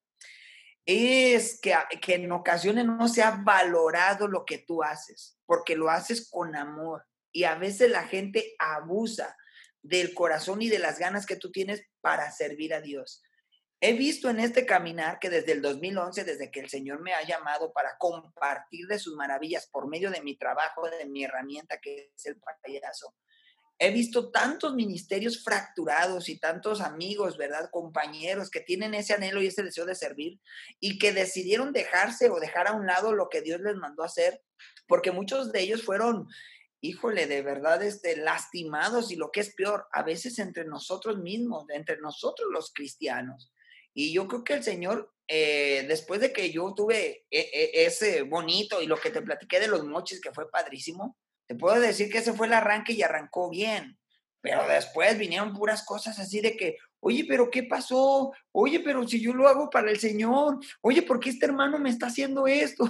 es que en ocasiones no se ha valorado lo que tú haces, porque lo haces con amor y a veces la gente abusa del corazón y de las ganas que tú tienes para servir a Dios. He visto en este caminar que desde el 2011, desde que el Señor me ha llamado para compartir de sus maravillas por medio de mi trabajo, de mi herramienta que es el payaso, he visto tantos ministerios fracturados y tantos amigos, ¿verdad? Compañeros que tienen ese anhelo y ese deseo de servir y que decidieron dejarse o dejar a un lado lo que Dios les mandó a hacer, porque muchos de ellos fueron, híjole, de verdad, lastimados y lo que es peor, a veces entre nosotros mismos, entre nosotros los cristianos. Y yo creo que el Señor, después de que yo tuve ese bonito y lo que te platiqué de los mochis, que fue padrísimo, te puedo decir que ese fue el arranque y arrancó bien. Pero después vinieron puras cosas así de que, oye, pero ¿qué pasó? Oye, pero si yo lo hago para el Señor. Oye, ¿por qué este hermano me está haciendo esto?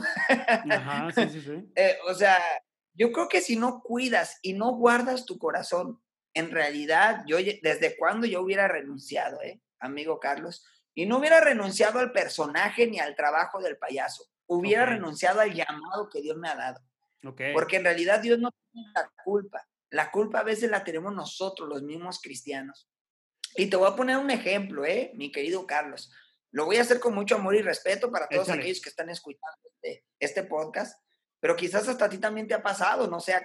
Ajá, sí, sí, sí. O sea, yo creo que si no cuidas y no guardas tu corazón, en realidad, desde cuando yo hubiera renunciado, amigo Carlos, y no hubiera renunciado al personaje ni al trabajo del payaso, Ok, hubiera renunciado al llamado que Dios me ha dado. ok. Porque en realidad Dios no tiene la culpa. La culpa a veces la tenemos nosotros, los mismos cristianos. Y te voy a poner un ejemplo, mi querido Carlos. Lo voy a hacer con mucho amor y respeto para todos Échale. aquellos que están escuchando este podcast, pero quizás hasta a ti también te ha pasado, no sé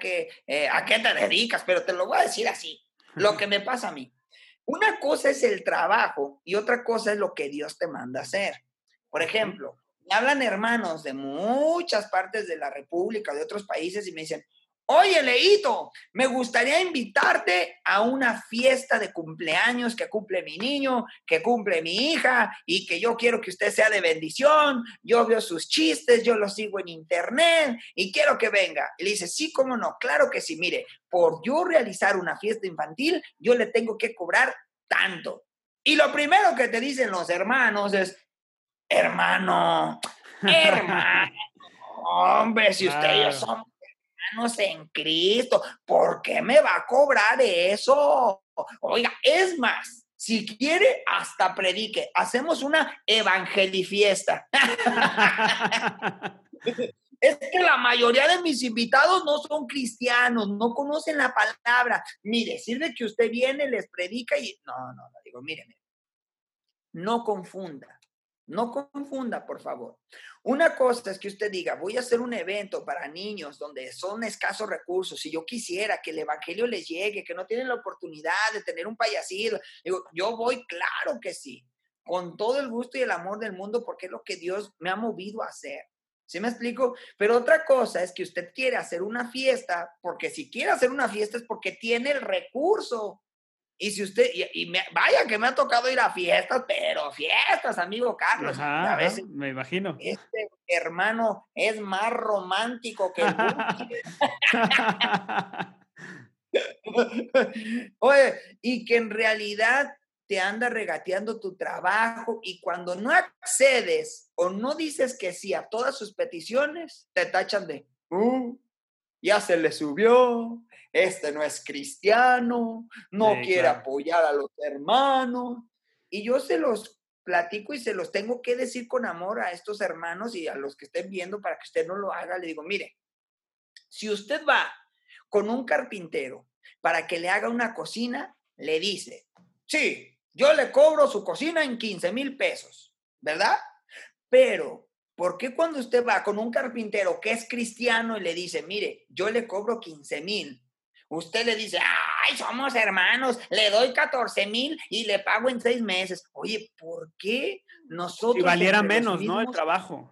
a qué te dedicas, pero te lo voy a decir así, lo que me pasa a mí. Una cosa es el trabajo y otra cosa es lo que Dios te manda hacer. Por Ok. ejemplo, me hablan hermanos de muchas partes de la República, de otros países, y me dicen, oye, Leito, me gustaría invitarte a una fiesta de cumpleaños que cumple mi niño, que cumple mi hija, y que yo quiero que usted sea de bendición. Yo veo sus chistes, yo los sigo en internet, y quiero que venga. Y le dice, sí, cómo no, claro que sí. Mire, por yo realizar una fiesta infantil, yo le tengo que cobrar tanto. Y lo primero que te dicen los hermanos es, hermano, hermano, hombre, si usted y yo Claro. somos hermanos en Cristo, ¿por qué me va a cobrar eso? Oiga, es más, si quiere, hasta predique. Hacemos una evangelifiesta. Es que la mayoría de mis invitados no son cristianos, no conocen la palabra. Mire, sirve que usted viene, les predica y... No, digo, mire, no confunda. No confunda, por favor. Una cosa es que usted diga, voy a hacer un evento para niños donde son escasos recursos y yo quisiera que el evangelio les llegue, que no tienen la oportunidad de tener un payasito. Digo, yo voy, claro que sí, con todo el gusto y el amor del mundo porque es lo que Dios me ha movido a hacer. ¿Sí me explico? Pero otra cosa es que usted quiere hacer una fiesta, porque si quiere hacer una fiesta es porque tiene el recurso. Y si usted, vaya que me ha tocado ir a fiestas, pero fiestas, amigo Carlos, y Ajá, a ajá, veces me imagino. este hermano es más romántico que el Buki. Oye, y que en realidad te anda regateando tu trabajo y cuando no accedes o no dices que sí a todas sus peticiones, te tachan de, ya se le subió, este no es cristiano, no Sí, quiere claro. apoyar a los hermanos. Y yo se los platico y se los tengo que decir con amor a estos hermanos y a los que estén viendo para que usted no lo haga. Le digo, mire, si usted va con un carpintero para que le haga una cocina, le dice, sí, yo le cobro su cocina en 15,000 pesos, ¿verdad? Pero, ¿por qué cuando usted va con un carpintero que es cristiano y le dice, mire, yo le cobro 15,000, usted le dice, ay, somos hermanos, le doy 14,000 y le pago en 6 meses? Oye, ¿por qué Si nosotros valiera entre los menos, ¿no? El mismos... trabajo.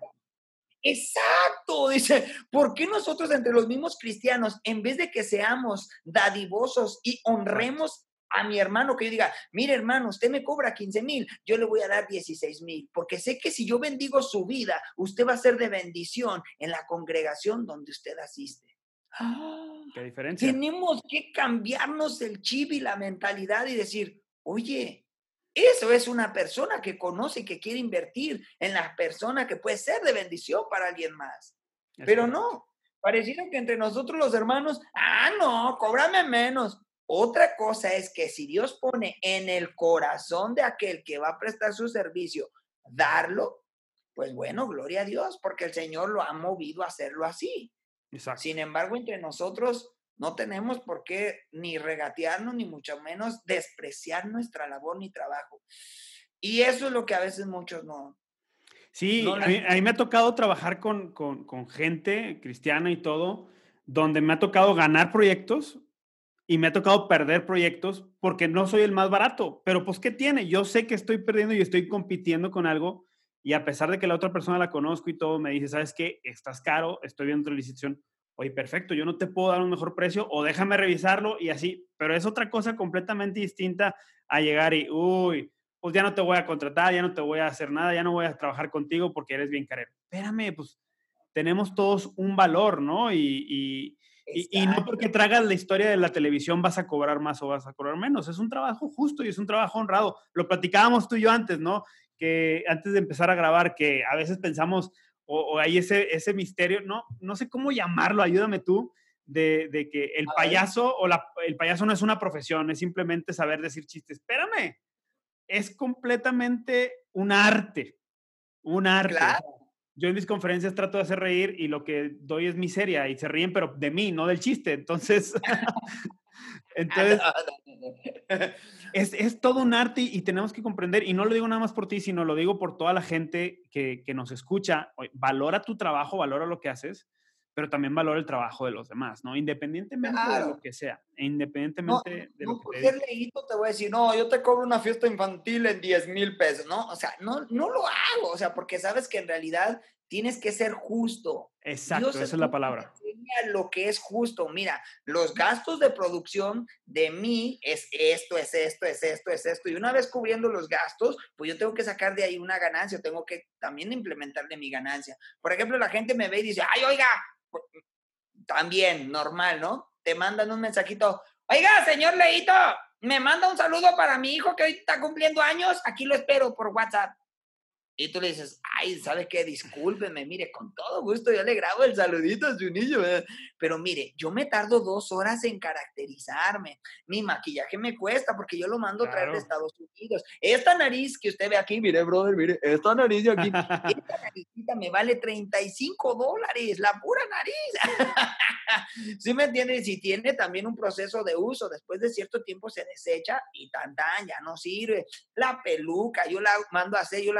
Exacto, dice, ¿por qué nosotros entre los mismos cristianos, en vez de que seamos dadivosos y Exacto. honremos a mi hermano, que yo diga, mire hermano, usted me cobra 15,000, yo le voy a dar 16,000, porque sé que si yo bendigo su vida, usted va a ser de bendición en la congregación donde usted asiste. ¡Ah! Qué diferencia. Tenemos que cambiarnos el chip y la mentalidad y decir, oye, eso es una persona que conoce y que quiere invertir en la persona que puede ser de bendición para alguien más. Es Pero correcto. no, pareciera que entre nosotros los hermanos, no, cóbrame menos. Otra cosa es que si Dios pone en el corazón de aquel que va a prestar su servicio darlo, pues bueno, gloria a Dios, porque el Señor lo ha movido a hacerlo así. Exacto. Sin embargo, entre nosotros no tenemos por qué ni regatearnos, ni mucho menos despreciar nuestra labor ni trabajo. Y eso es lo que a veces muchos Sí, no a les mí, a mí gusta. me ha tocado trabajar con gente cristiana y todo, donde me ha tocado ganar proyectos y me ha tocado perder proyectos porque no soy el más barato. Pero pues, ¿qué tiene? Yo sé que estoy perdiendo y estoy compitiendo con algo y a pesar de que la otra persona la conozco y todo, me dice, ¿sabes qué? Estás caro, estoy viendo otra licitación. Oye, perfecto, yo no te puedo dar un mejor precio o déjame revisarlo y así. Pero es otra cosa completamente distinta a llegar y, uy, pues ya no te voy a contratar, ya no te voy a hacer nada, ya no voy a trabajar contigo porque eres bien carero. Espérame, pues tenemos todos un valor, ¿no? Y no porque Exacto. tragas la historia de la televisión vas a cobrar más o vas a cobrar menos. Es un trabajo justo y es un trabajo honrado. Lo platicábamos tú y yo antes, ¿no? Que antes de empezar a grabar, que a veces pensamos, o hay ese misterio, no sé cómo llamarlo, ayúdame tú, de que el A ver, payaso el payaso no es una profesión, es simplemente saber decir chistes. Espérame, es completamente un arte, un arte. O sea, claro. yo en mis conferencias trato de hacer reír y lo que doy es miseria y se ríen, pero de mí, no del chiste. Entonces, No, entonces no, no. es todo un arte y tenemos que comprender, y no lo digo nada más por ti, sino lo digo por toda la gente que nos escucha. Oye, valora tu trabajo, valora lo que haces, pero también valora el trabajo de los demás, ¿no? Independientemente de lo Claro. que sea, e No, independientemente de lo no que por te ser dediques. leíto te voy a decir, no, yo te cobro una fiesta infantil en 10,000 pesos, ¿no? O sea, no lo hago, o sea, porque sabes que en realidad tienes que ser justo. Exacto, Dios esa es es la quien te palabra. enseña lo que es justo. Mira, los gastos de producción de mí es esto, es esto, es esto, es esto. Y una vez cubriendo los gastos, pues yo tengo que sacar de ahí una ganancia, tengo que también implementarle mi ganancia. Por ejemplo, la gente me ve y dice, ay, oiga, también normal, ¿no? Te mandan un mensajito, oiga, señor Leito, me manda un saludo para mi hijo que hoy está cumpliendo años, aquí lo espero por WhatsApp. Y tú le dices, ay, ¿sabe qué? Discúlpeme, mire, con todo gusto yo le grabo el saludito a su niño, ¿verdad? Pero mire, yo me tardo 2 horas en caracterizarme. Mi maquillaje me cuesta porque yo lo mando a traer de Claro. Estados Unidos. Esta nariz que usted ve aquí, mire, brother, mire, esta nariz de aquí, esta naricita me vale $35, la pura nariz. ¿Sí me entiendes? Si tiene también un proceso de uso, después de cierto tiempo se desecha y tan, ya no sirve. La peluca, yo la mando a hacer, yo la traigo de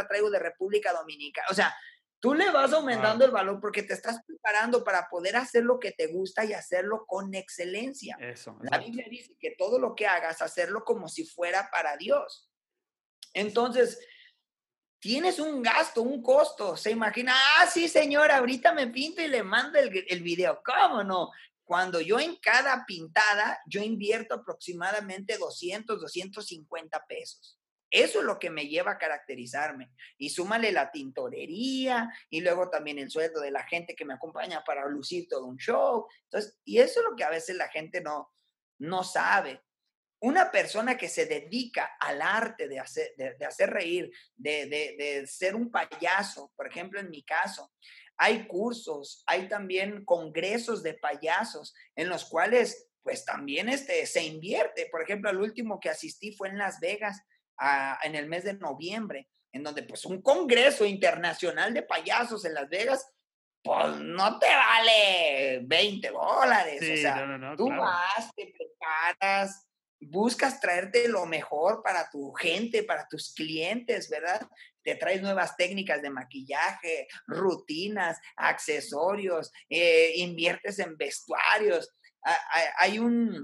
República Dominicana. O sea, tú le vas aumentando el valor porque te estás preparando para poder hacer lo que te gusta y hacerlo con excelencia. Eso, La Biblia dice que todo lo que hagas, hacerlo como si fuera para Dios. Entonces, tienes un gasto, un costo. Se imagina, sí, señora, ahorita me pinto y le mando el video. ¿Cómo no? Cuando yo en cada pintada, yo invierto aproximadamente 200, 250 pesos. Eso es lo que me lleva a caracterizarme. Y súmale la tintorería y luego también el sueldo de la gente que me acompaña para lucir todo un show. Entonces, y eso es lo que a veces la gente no sabe. Una persona que se dedica al arte de hacer reír, de ser un payaso, por ejemplo, en mi caso, hay cursos, hay también congresos de payasos en los cuales pues también se invierte. Por ejemplo, el último que asistí fue en Las Vegas en el mes de noviembre, en donde pues un congreso internacional de payasos en Las Vegas, pues no te vale $20. Sí, O sea, tú claro. vas, te preparas, buscas traerte lo mejor para tu gente, para tus clientes, ¿verdad? Te traes nuevas técnicas de maquillaje, rutinas, accesorios, inviertes en vestuarios. Hay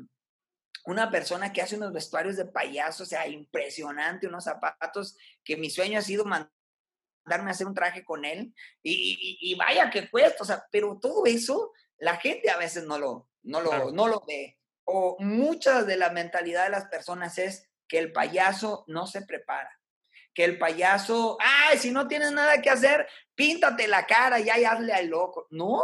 una persona que hace unos vestuarios de payaso, o sea, impresionante, unos zapatos que mi sueño ha sido mandarme a hacer un traje con él y vaya que cuesta, o sea, pero todo eso la gente a veces Claro. no lo ve. O muchas de la mentalidad de las personas es que el payaso no se prepara, que el payaso, si no tienes nada que hacer, píntate la cara y hazle al loco. No,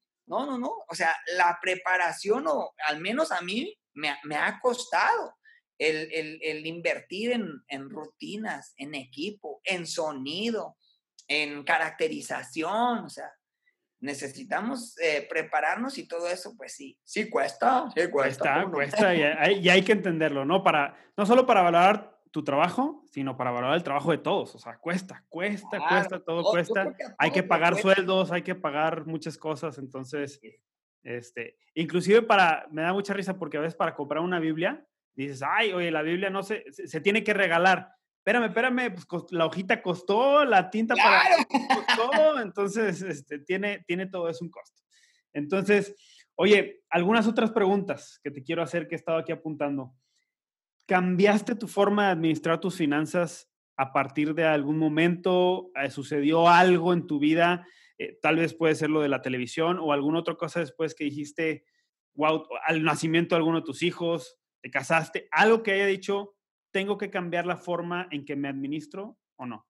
o sea, la preparación, o al menos a mí, me ha costado el invertir en rutinas, en equipo, en sonido, en caracterización, o sea, necesitamos prepararnos y todo eso, pues sí cuesta, ¿cómo no? Cuesta y hay que entenderlo, ¿no? No solo para valorar tu trabajo, sino para valorar el trabajo de todos. O sea, cuesta, Claro, todo yo creo cuesta. que a Hay que todos nos pagar cuesta. sueldos, hay que pagar muchas cosas. Entonces, inclusive me da mucha risa porque a veces para comprar una Biblia, dices, ay, oye, la Biblia no se tiene que regalar. Espérame, pues la hojita costó, la tinta para Claro. costó, entonces tiene todo eso un costo. Entonces, oye, algunas otras preguntas que te quiero hacer que he estado aquí apuntando. ¿Cambiaste tu forma de administrar tus finanzas a partir de algún momento? ¿Sucedió algo en tu vida? Tal vez puede ser lo de la televisión o alguna otra cosa después que dijiste, wow, al nacimiento de alguno de tus hijos, te casaste, algo que haya dicho, tengo que cambiar la forma en que me administro o no.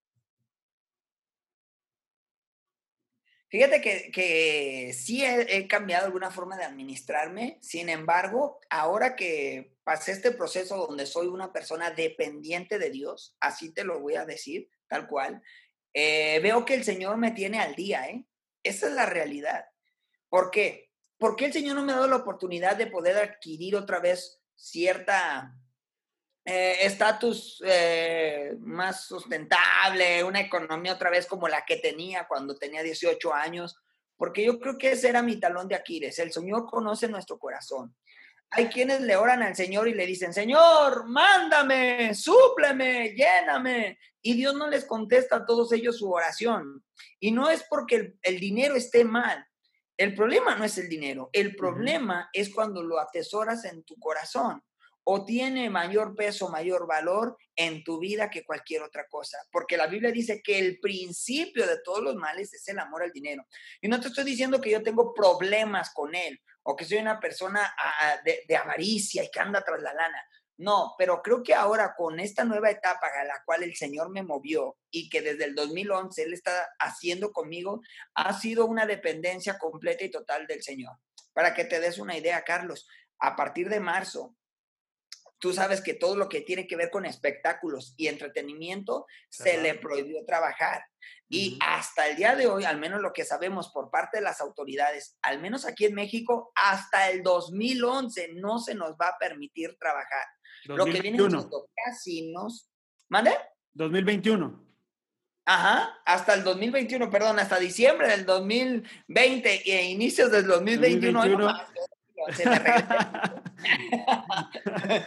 Fíjate que sí he cambiado alguna forma de administrarme. Sin embargo, ahora que pasé este proceso donde soy una persona dependiente de Dios, así te lo voy a decir, tal cual, veo que el Señor me tiene al día, ¿eh? Esa es la realidad. ¿Por qué? Porque el Señor no me ha dado la oportunidad de poder adquirir otra vez cierta estatus más sustentable, una economía otra vez como la que tenía cuando tenía 18 años, porque yo creo que ese era mi talón de Aquiles. El Señor conoce nuestro corazón. Hay quienes le oran al Señor y le dicen, Señor, mándame, súpleme, lléname. Y Dios no les contesta a todos ellos su oración. Y no es porque el dinero esté mal. El problema no es el dinero. El problema es cuando lo atesoras en tu corazón o tiene mayor peso, mayor valor en tu vida que cualquier otra cosa. Porque la Biblia dice que el principio de todos los males es el amor al dinero. Y no te estoy diciendo que yo tengo problemas con él o que soy una persona de avaricia y que anda tras la lana. No, pero creo que ahora con esta nueva etapa a la cual el Señor me movió y que desde el 2011 Él está haciendo conmigo, ha sido una dependencia completa y total del Señor. Para que te des una idea, Carlos, a partir de marzo, tú sabes que todo lo que tiene que ver con espectáculos y entretenimiento se le prohibió trabajar. Y hasta el día de hoy, al menos lo que sabemos por parte de las autoridades, al menos aquí en México, hasta el 2011 no se nos va a permitir trabajar. 2021. Lo que vienen siendo casinos. ¿Mande? 2021. Ajá, hasta el 2021, perdón, hasta diciembre del 2020 e inicios del 2021. 2021. Se me regresa.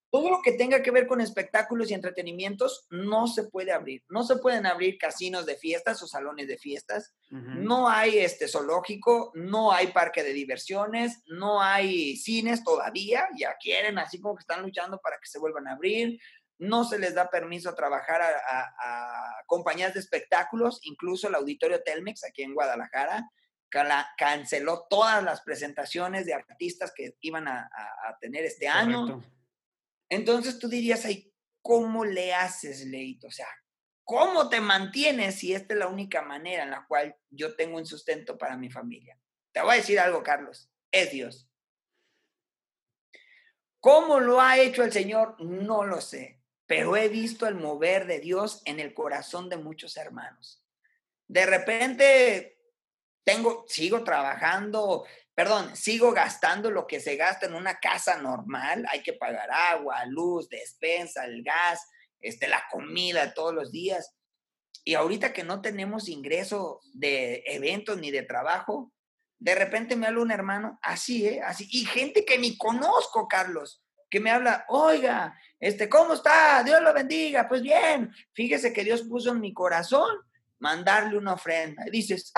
Todo lo que tenga que ver con espectáculos y entretenimientos no se puede abrir. No se pueden abrir casinos de fiestas o salones de fiestas. Ujú. No hay zoológico, no hay parque de diversiones, no hay cines todavía. Ya quieren, así como que están luchando para que se vuelvan a abrir. No se les da permiso a trabajar a compañías de espectáculos. Incluso el Auditorio Telmex aquí en Guadalajara canceló todas las presentaciones de artistas que iban a tener este año. Correcto. Entonces tú dirías ahí, ¿cómo le haces, Leito? O sea, ¿cómo te mantienes si esta es la única manera en la cual yo tengo un sustento para mi familia? Te voy a decir algo, Carlos, es Dios. ¿Cómo lo ha hecho el Señor? No lo sé, pero he visto el mover de Dios en el corazón de muchos hermanos. De repente sigo trabajando, sigo gastando lo que se gasta en una casa normal. Hay que pagar agua, luz, despensa, el gas, la comida todos los días. Y ahorita que no tenemos ingreso de eventos ni de trabajo, de repente me habla un hermano, así, así, y gente que ni conozco, Carlos, que me habla, oiga, ¿cómo está? Dios lo bendiga. Pues bien, fíjese que Dios puso en mi corazón mandarle una ofrenda. Y dices,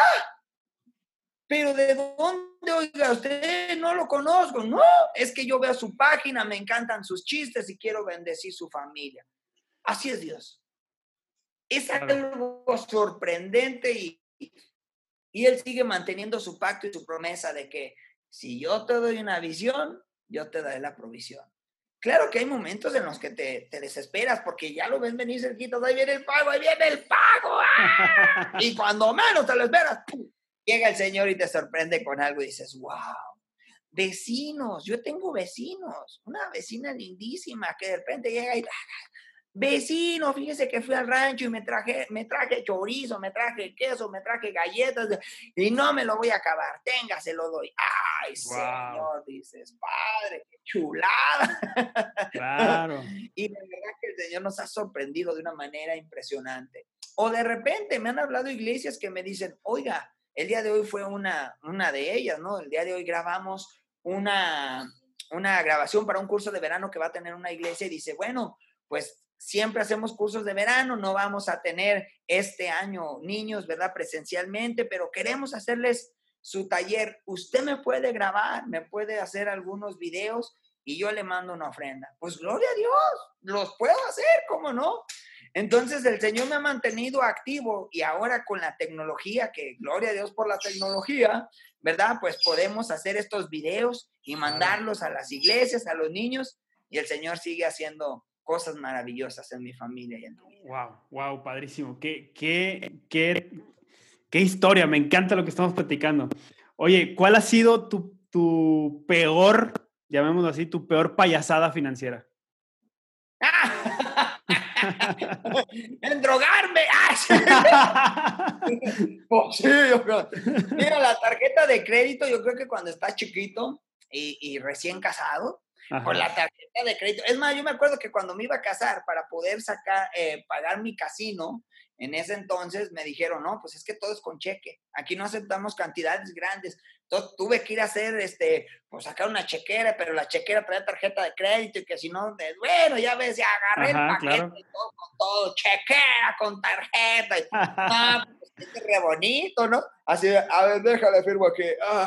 pero ¿de dónde, oiga? Usted no lo conozco. No, es que yo veo su página, me encantan sus chistes y quiero bendecir su familia. Así es Dios. Es Claro. algo sorprendente y Él sigue manteniendo su pacto y su promesa de que si yo te doy una visión, yo te daré la provisión. Claro que hay momentos en los que te desesperas porque ya lo ves venir cerquita, ahí viene el pago, ahí viene el pago. ¡Ah! Y cuando menos te lo esperas, ¡pum!, llega el Señor y te sorprende con algo y dices, wow. Vecinos, yo tengo vecinos, una vecina lindísima que de repente llega y, vecino, fíjese que fui al rancho y me traje chorizo, me traje queso, me traje galletas y no me lo voy a acabar, tenga, se lo doy. Ay, Wow. Señor, dices, Padre, qué chulada. Claro. Y de verdad que el Señor nos ha sorprendido de una manera impresionante. O de repente me han hablado iglesias que me dicen, oiga, el día de hoy fue una de ellas, ¿no? El día de hoy grabamos una grabación para un curso de verano que va a tener una iglesia y dice, bueno, pues siempre hacemos cursos de verano, no vamos a tener este año niños, ¿verdad? Presencialmente, pero queremos hacerles su taller. Usted me puede grabar, me puede hacer algunos videos y yo le mando una ofrenda. Pues gloria a Dios, los puedo hacer, ¿cómo no? Entonces el Señor me ha mantenido activo y ahora con la tecnología, que gloria a Dios por la tecnología, ¿verdad? Pues podemos hacer estos videos y Claro. mandarlos a las iglesias, a los niños, y el Señor sigue haciendo cosas maravillosas en mi familia y en tu vida. Wow, wow, padrísimo. Qué historia. Me encanta lo que estamos platicando. Oye, ¿cuál ha sido tu peor, llamémoslo así, tu peor payasada financiera? ¡En drogarme! Pues sí, mira, la tarjeta de crédito, yo creo que cuando estás chiquito y recién casado, pues Ajá. la tarjeta de crédito. Es más, yo me acuerdo que cuando me iba a casar para poder pagar mi casino, en ese entonces me dijeron, no, pues es que todo es con cheque. Aquí no aceptamos cantidades grandes. Entonces tuve que ir a hacer, pues sacar una chequera, pero la chequera traía tarjeta de crédito y que si no, bueno, ya ves, ya agarré el Ajá, paquete claro. y todo, con todo, chequera con tarjeta. Y, no, pues es re bonito, ¿no? Así, a ver, déjale, firmo aquí.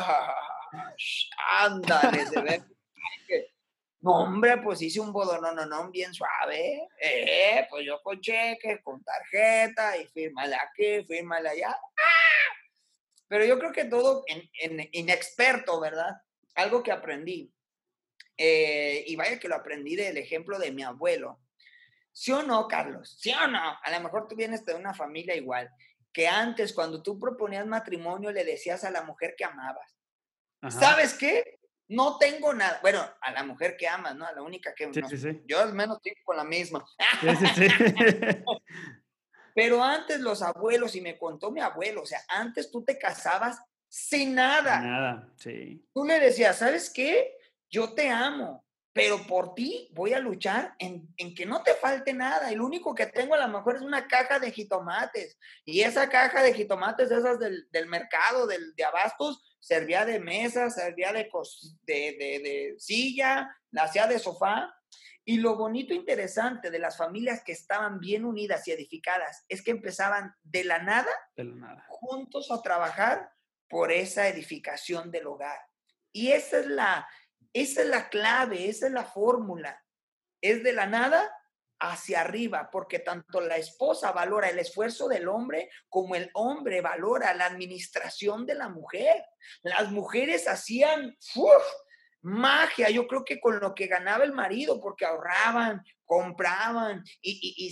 Ándale, se ve que, no, hombre, pues hice un bodononón bien suave. Pues yo con cheque, con tarjeta y fírmale aquí, fírmale allá. Pero yo creo que todo en inexperto, ¿verdad? Algo que aprendí. Y vaya que lo aprendí del ejemplo de mi abuelo. ¿Sí o no, Carlos? ¿Sí o no? A lo mejor tú vienes de una familia igual, que antes cuando tú proponías matrimonio le decías a la mujer que amabas, Ajá. ¿sabes qué? No tengo nada. Bueno, a la mujer que amas, ¿no? A la única que Sí, nos, sí, sí. yo al menos tengo con la misma. Sí, sí, sí. Pero antes los abuelos, y me contó mi abuelo, o sea, antes tú te casabas sin Sin nada. nada, sí. Tú le decías, ¿sabes qué? Yo te amo, pero por ti voy a luchar en que no te falte nada. Y lo único que tengo a lo mejor es una caja de jitomates. Y esa caja de jitomates, esas del mercado, de abastos, servía de mesa, servía de silla, la hacía de sofá. Y lo bonito e interesante de las familias que estaban bien unidas y edificadas es que empezaban de la nada juntos a trabajar por esa edificación del hogar. Y esa es la clave, esa es la fórmula. Es de la nada hacia arriba, porque tanto la esposa valora el esfuerzo del hombre como el hombre valora la administración de la mujer. Las mujeres hacían magia, yo creo que con lo que ganaba el marido, porque ahorraban, compraban y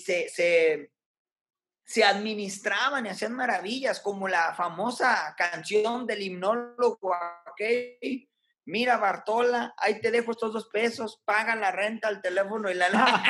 se administraban y hacían maravillas, como la famosa canción del himnólogo aquel. Mira, Bartola, ahí te dejo estos $2, paga la renta, el teléfono y la...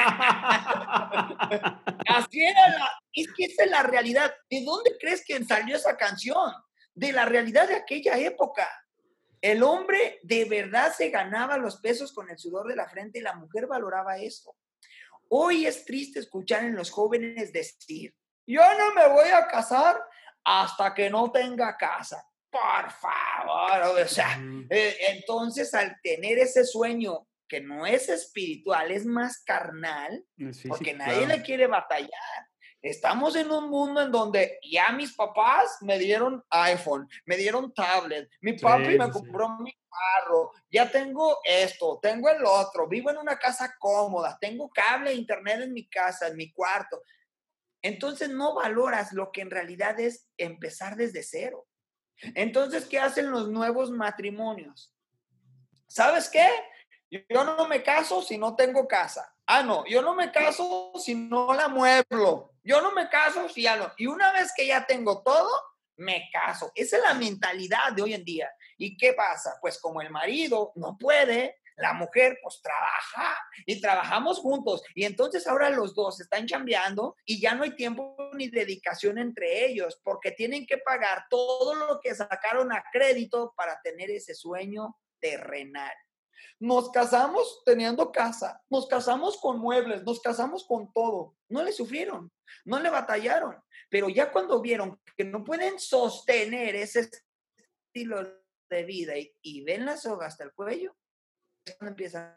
Así era es que esa es la realidad. ¿De dónde crees que salió esa canción? De la realidad de aquella época. El hombre de verdad se ganaba los pesos con el sudor de la frente y la mujer valoraba eso. Hoy es triste escuchar en los jóvenes decir, yo no me voy a casar hasta que no tenga casa. Por favor, o sea, entonces al tener ese sueño que no es espiritual, es más carnal, porque nadie le quiere batallar. Estamos en un mundo en donde ya mis papás me dieron iPhone, me dieron tablet, mi papi me compró mi carro, ya tengo esto, tengo el otro, vivo en una casa cómoda, tengo cable e internet en mi casa, en mi cuarto. Entonces no valoras lo que en realidad es empezar desde cero. Entonces, ¿qué hacen los nuevos matrimonios? ¿Sabes qué? Yo no me caso si no tengo casa. Ah, no, yo no me caso si no la mueblo. Yo no me caso si ya no. Y una vez que ya tengo todo, me caso. Esa es la mentalidad de hoy en día. ¿Y qué pasa? Pues como el marido no puede, la mujer pues trabaja y trabajamos juntos. Y entonces ahora los dos están chambeando y ya no hay tiempo ni dedicación entre ellos porque tienen que pagar todo lo que sacaron a crédito para tener ese sueño terrenal. Nos casamos teniendo casa, nos casamos con muebles, nos casamos con todo. No le sufrieron, no le batallaron, pero ya cuando vieron que no pueden sostener ese estilo de vida y ven la soga hasta el cuello, es cuando empiezan.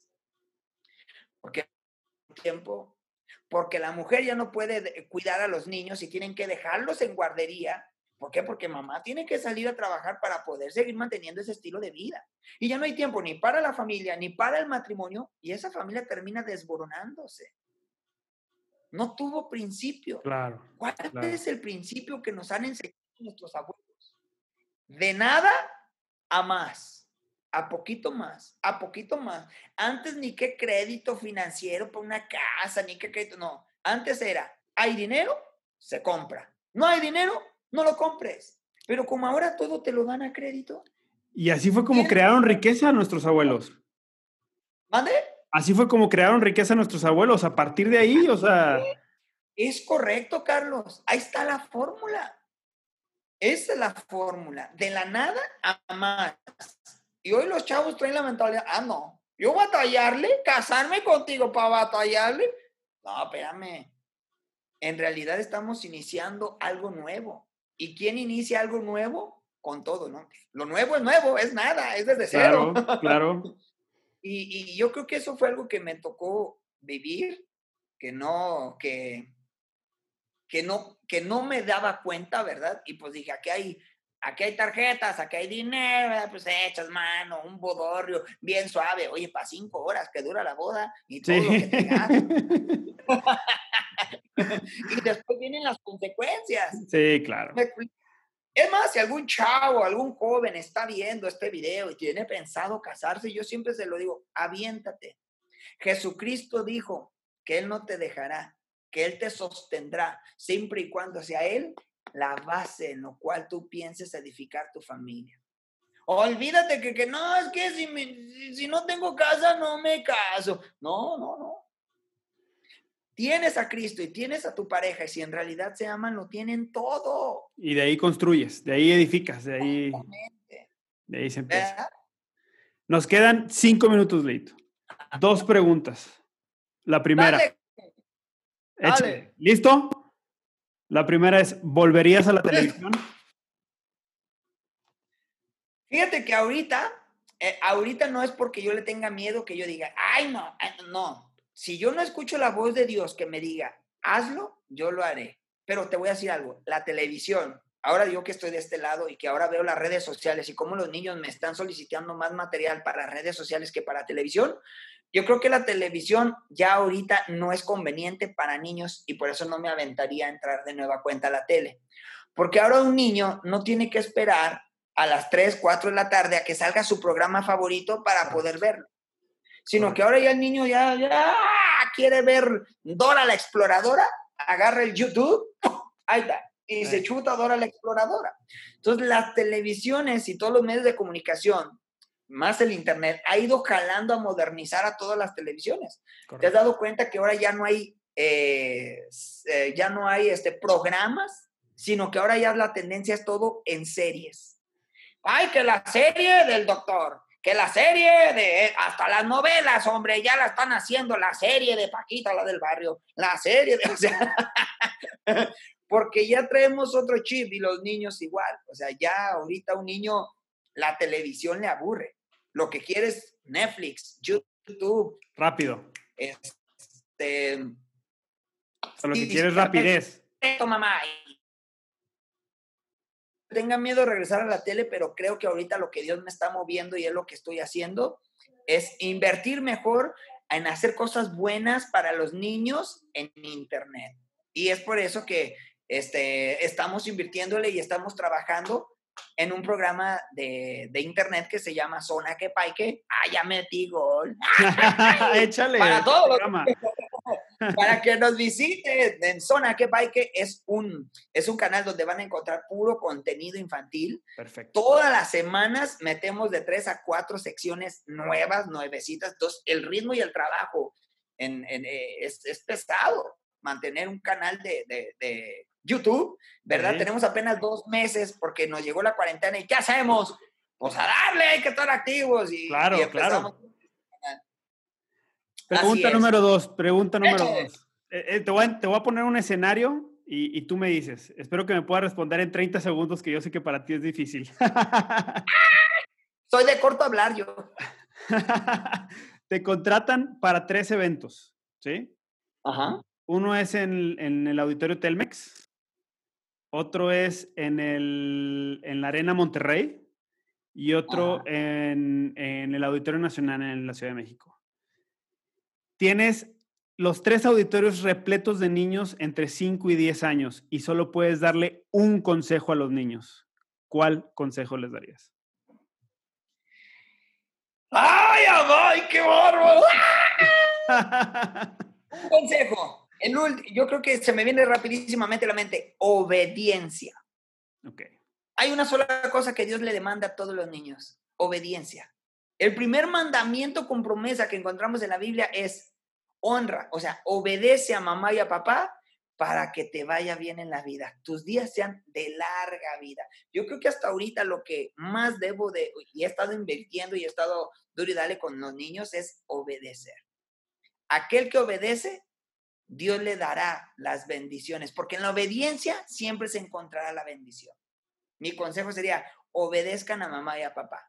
Porque tiempo, porque la mujer ya no puede cuidar a los niños y tienen que dejarlos en guardería. ¿Por qué? Porque mamá tiene que salir a trabajar para poder seguir manteniendo ese estilo de vida. Y ya no hay tiempo ni para la familia, ni para el matrimonio, y esa familia termina desboronándose. No tuvo principio. Claro. ¿Cuál es el principio que nos han enseñado nuestros abuelos? De nada a más, a poquito más, a poquito más. Antes ni qué crédito financiero para una casa, ni qué crédito, no. Antes era, hay dinero, se compra. No hay dinero, no lo compres. Pero como ahora todo te lo dan a crédito. Y así fue como crearon riqueza nuestros abuelos. ¿Mande? Así fue como crearon riqueza nuestros abuelos. A partir de ahí, o sea... Es correcto, Carlos. Ahí está la fórmula. Esa es la fórmula. De la nada a más. Y hoy los chavos traen la mentalidad, no, yo batallarle, casarme contigo para batallarle. No, espérame. En realidad estamos iniciando algo nuevo. ¿Y quién inicia algo nuevo? Con todo, ¿no? Lo nuevo, es nada, es desde cero. Claro. Y yo creo que eso fue algo que me tocó vivir, que no me daba cuenta, ¿verdad? Y pues dije, aquí hay tarjetas, aquí hay dinero, pues echas mano, un bodorrio bien suave. Oye, para 5 horas que dura la boda y todo lo que te gastas. Y después vienen las consecuencias. Sí, claro. Es más, si algún chavo, algún joven está viendo este video y tiene pensado casarse, yo siempre se lo digo, aviéntate. Jesucristo dijo que Él no te dejará, que Él te sostendrá, siempre y cuando sea Él la base en lo cual tú pienses edificar tu familia. Olvídate que no, es que si no tengo casa, no me caso. No. Tienes a Cristo y tienes a tu pareja, y si en realidad se aman, lo tienen todo. Y de ahí construyes, de ahí edificas, de ahí se empieza. ¿Verdad? Nos quedan 5 minutos, Leito. 2 preguntas. La primera. Dale. ¿Listo? La primera es, ¿volverías a la televisión? Fíjate que ahorita ahorita no es porque yo le tenga miedo que yo diga, ay, no, no. Si yo no escucho la voz de Dios que me diga, hazlo, yo lo haré. Pero te voy a decir algo, la televisión, ahora yo que estoy de este lado y que ahora veo las redes sociales y cómo los niños me están solicitando más material para redes sociales que para televisión, yo creo que la televisión ya ahorita no es conveniente para niños y por eso no me aventaría a entrar de nueva cuenta a la tele. Porque ahora un niño no tiene que esperar a las 3, 4 de la tarde a que salga su programa favorito para poder verlo, sino que ahora ya el niño ya quiere ver Dora la Exploradora, agarra el YouTube, ahí está, y se chuta Dora la Exploradora. Entonces las televisiones y todos los medios de comunicación, más el internet, ha ido jalando a modernizar a todas las televisiones. Correcto. ¿Te has dado cuenta que ahora ya no hay programas, sino que ahora ya la tendencia es todo en series? Ay, que la serie del doctor, que la serie de, hasta las novelas, hombre, ya la están haciendo, la serie de Paquita, la del barrio, la serie de, o sea, porque ya traemos otro chip y los niños igual, o sea, ya ahorita un niño, la televisión le aburre, lo que quiere es Netflix, YouTube. Rápido. O sea, lo que quiere es rapidez. Mamá. Tengan miedo de regresar a la tele, pero creo que ahorita lo que Dios me está moviendo y es lo que estoy haciendo es invertir mejor en hacer cosas buenas para los niños en internet. Y es por eso que estamos invirtiéndole y estamos trabajando en un programa de internet que se llama Zona Que Paique. Ya metí gol. Échale. Para todo para que nos visiten en Zona Que Paique. Es un canal donde van a encontrar puro contenido infantil. Perfecto. Todas las semanas metemos de 3 a 4 secciones nuevas, nuevecitas. Entonces, el ritmo y el trabajo es pesado. Mantener un canal de YouTube, ¿verdad? Sí. Tenemos apenas 2 meses porque nos llegó la cuarentena y ¿qué hacemos? Pues a darle, hay que estar activos. Y empezamos. Claro. Pregunta número 2. Te voy a poner un escenario y tú me dices. Espero que me puedas responder en 30 segundos, que yo sé que para ti es difícil. Soy de corto hablar yo. Te contratan para 3 eventos, ¿sí? Ajá. Uno es en el Auditorio Telmex, otro es en la Arena Monterrey y otro en el Auditorio Nacional en la Ciudad de México. Tienes los 3 auditorios repletos de niños entre 5 y 10 años y solo puedes darle un consejo a los niños. ¿Cuál consejo les darías? ¡Ay, qué bárbaro! Un consejo. Yo creo que se me viene rapidísimamente a la mente. Obediencia. Ok. Hay una sola cosa que Dios le demanda a todos los niños. Obediencia. El primer mandamiento con promesa que encontramos en la Biblia es honra. O sea, obedece a mamá y a papá para que te vaya bien en la vida. Tus días sean de larga vida. Yo creo que hasta ahorita lo que más y he estado invirtiendo y he estado duro y dale con los niños es obedecer. Aquel que obedece, Dios le dará las bendiciones, porque en la obediencia siempre se encontrará la bendición. Mi consejo sería, obedezcan a mamá y a papá.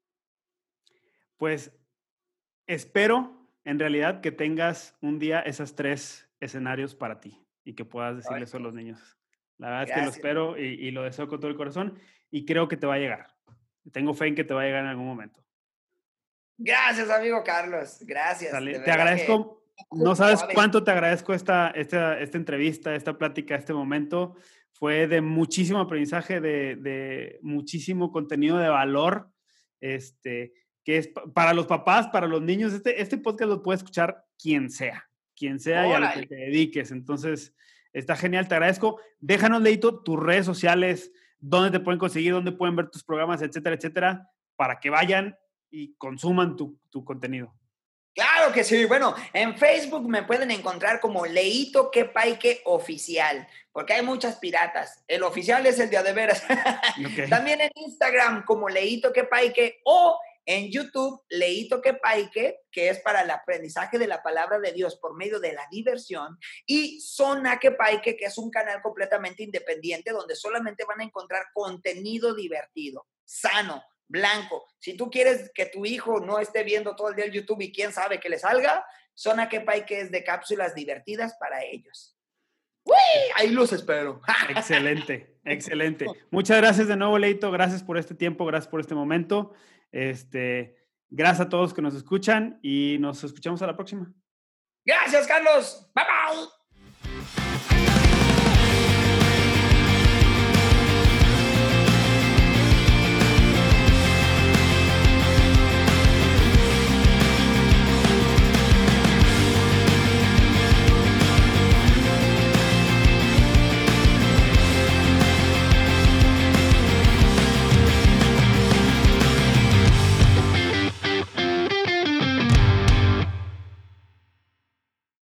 Pues espero, en realidad, que tengas un día esos 3 escenarios para ti y que puedas decirle eso a los niños. La verdad es que lo espero y lo deseo con todo el corazón y creo que te va a llegar. Tengo fe en que te va a llegar en algún momento. Gracias, amigo Carlos. Gracias. Te agradezco. No sabes cuánto te agradezco esta entrevista, esta plática, este momento. Fue de muchísimo aprendizaje, de muchísimo contenido de valor, que es para los papás, para los niños. Este podcast lo puede escuchar quien sea y a lo que te dediques. Entonces, está genial, te agradezco. Déjanos, Leito, tus redes sociales, dónde te pueden conseguir, dónde pueden ver tus programas, etcétera, etcétera, para que vayan y consuman tu contenido. Claro que sí. Bueno, en Facebook me pueden encontrar como Leito Que Paique Oficial, porque hay muchas piratas. El oficial es el de veras. Okay. También en Instagram como Leito Que Paique o en YouTube Leito Que Paique, que es para el aprendizaje de la palabra de Dios por medio de la diversión, y Zona Que Paique, que es un canal completamente independiente donde solamente van a encontrar contenido divertido, sano, blanco. Si tú quieres que tu hijo no esté viendo todo el día el YouTube y quién sabe que le salga, Zona Que Pay, que es de cápsulas divertidas para ellos. ¡Uy! Ahí los espero. Excelente, excelente. Muchas gracias de nuevo, Leito. Gracias por este tiempo, gracias por este momento. Gracias a todos que nos escuchan y nos escuchamos a la próxima. Gracias, Carlos. Bye, bye.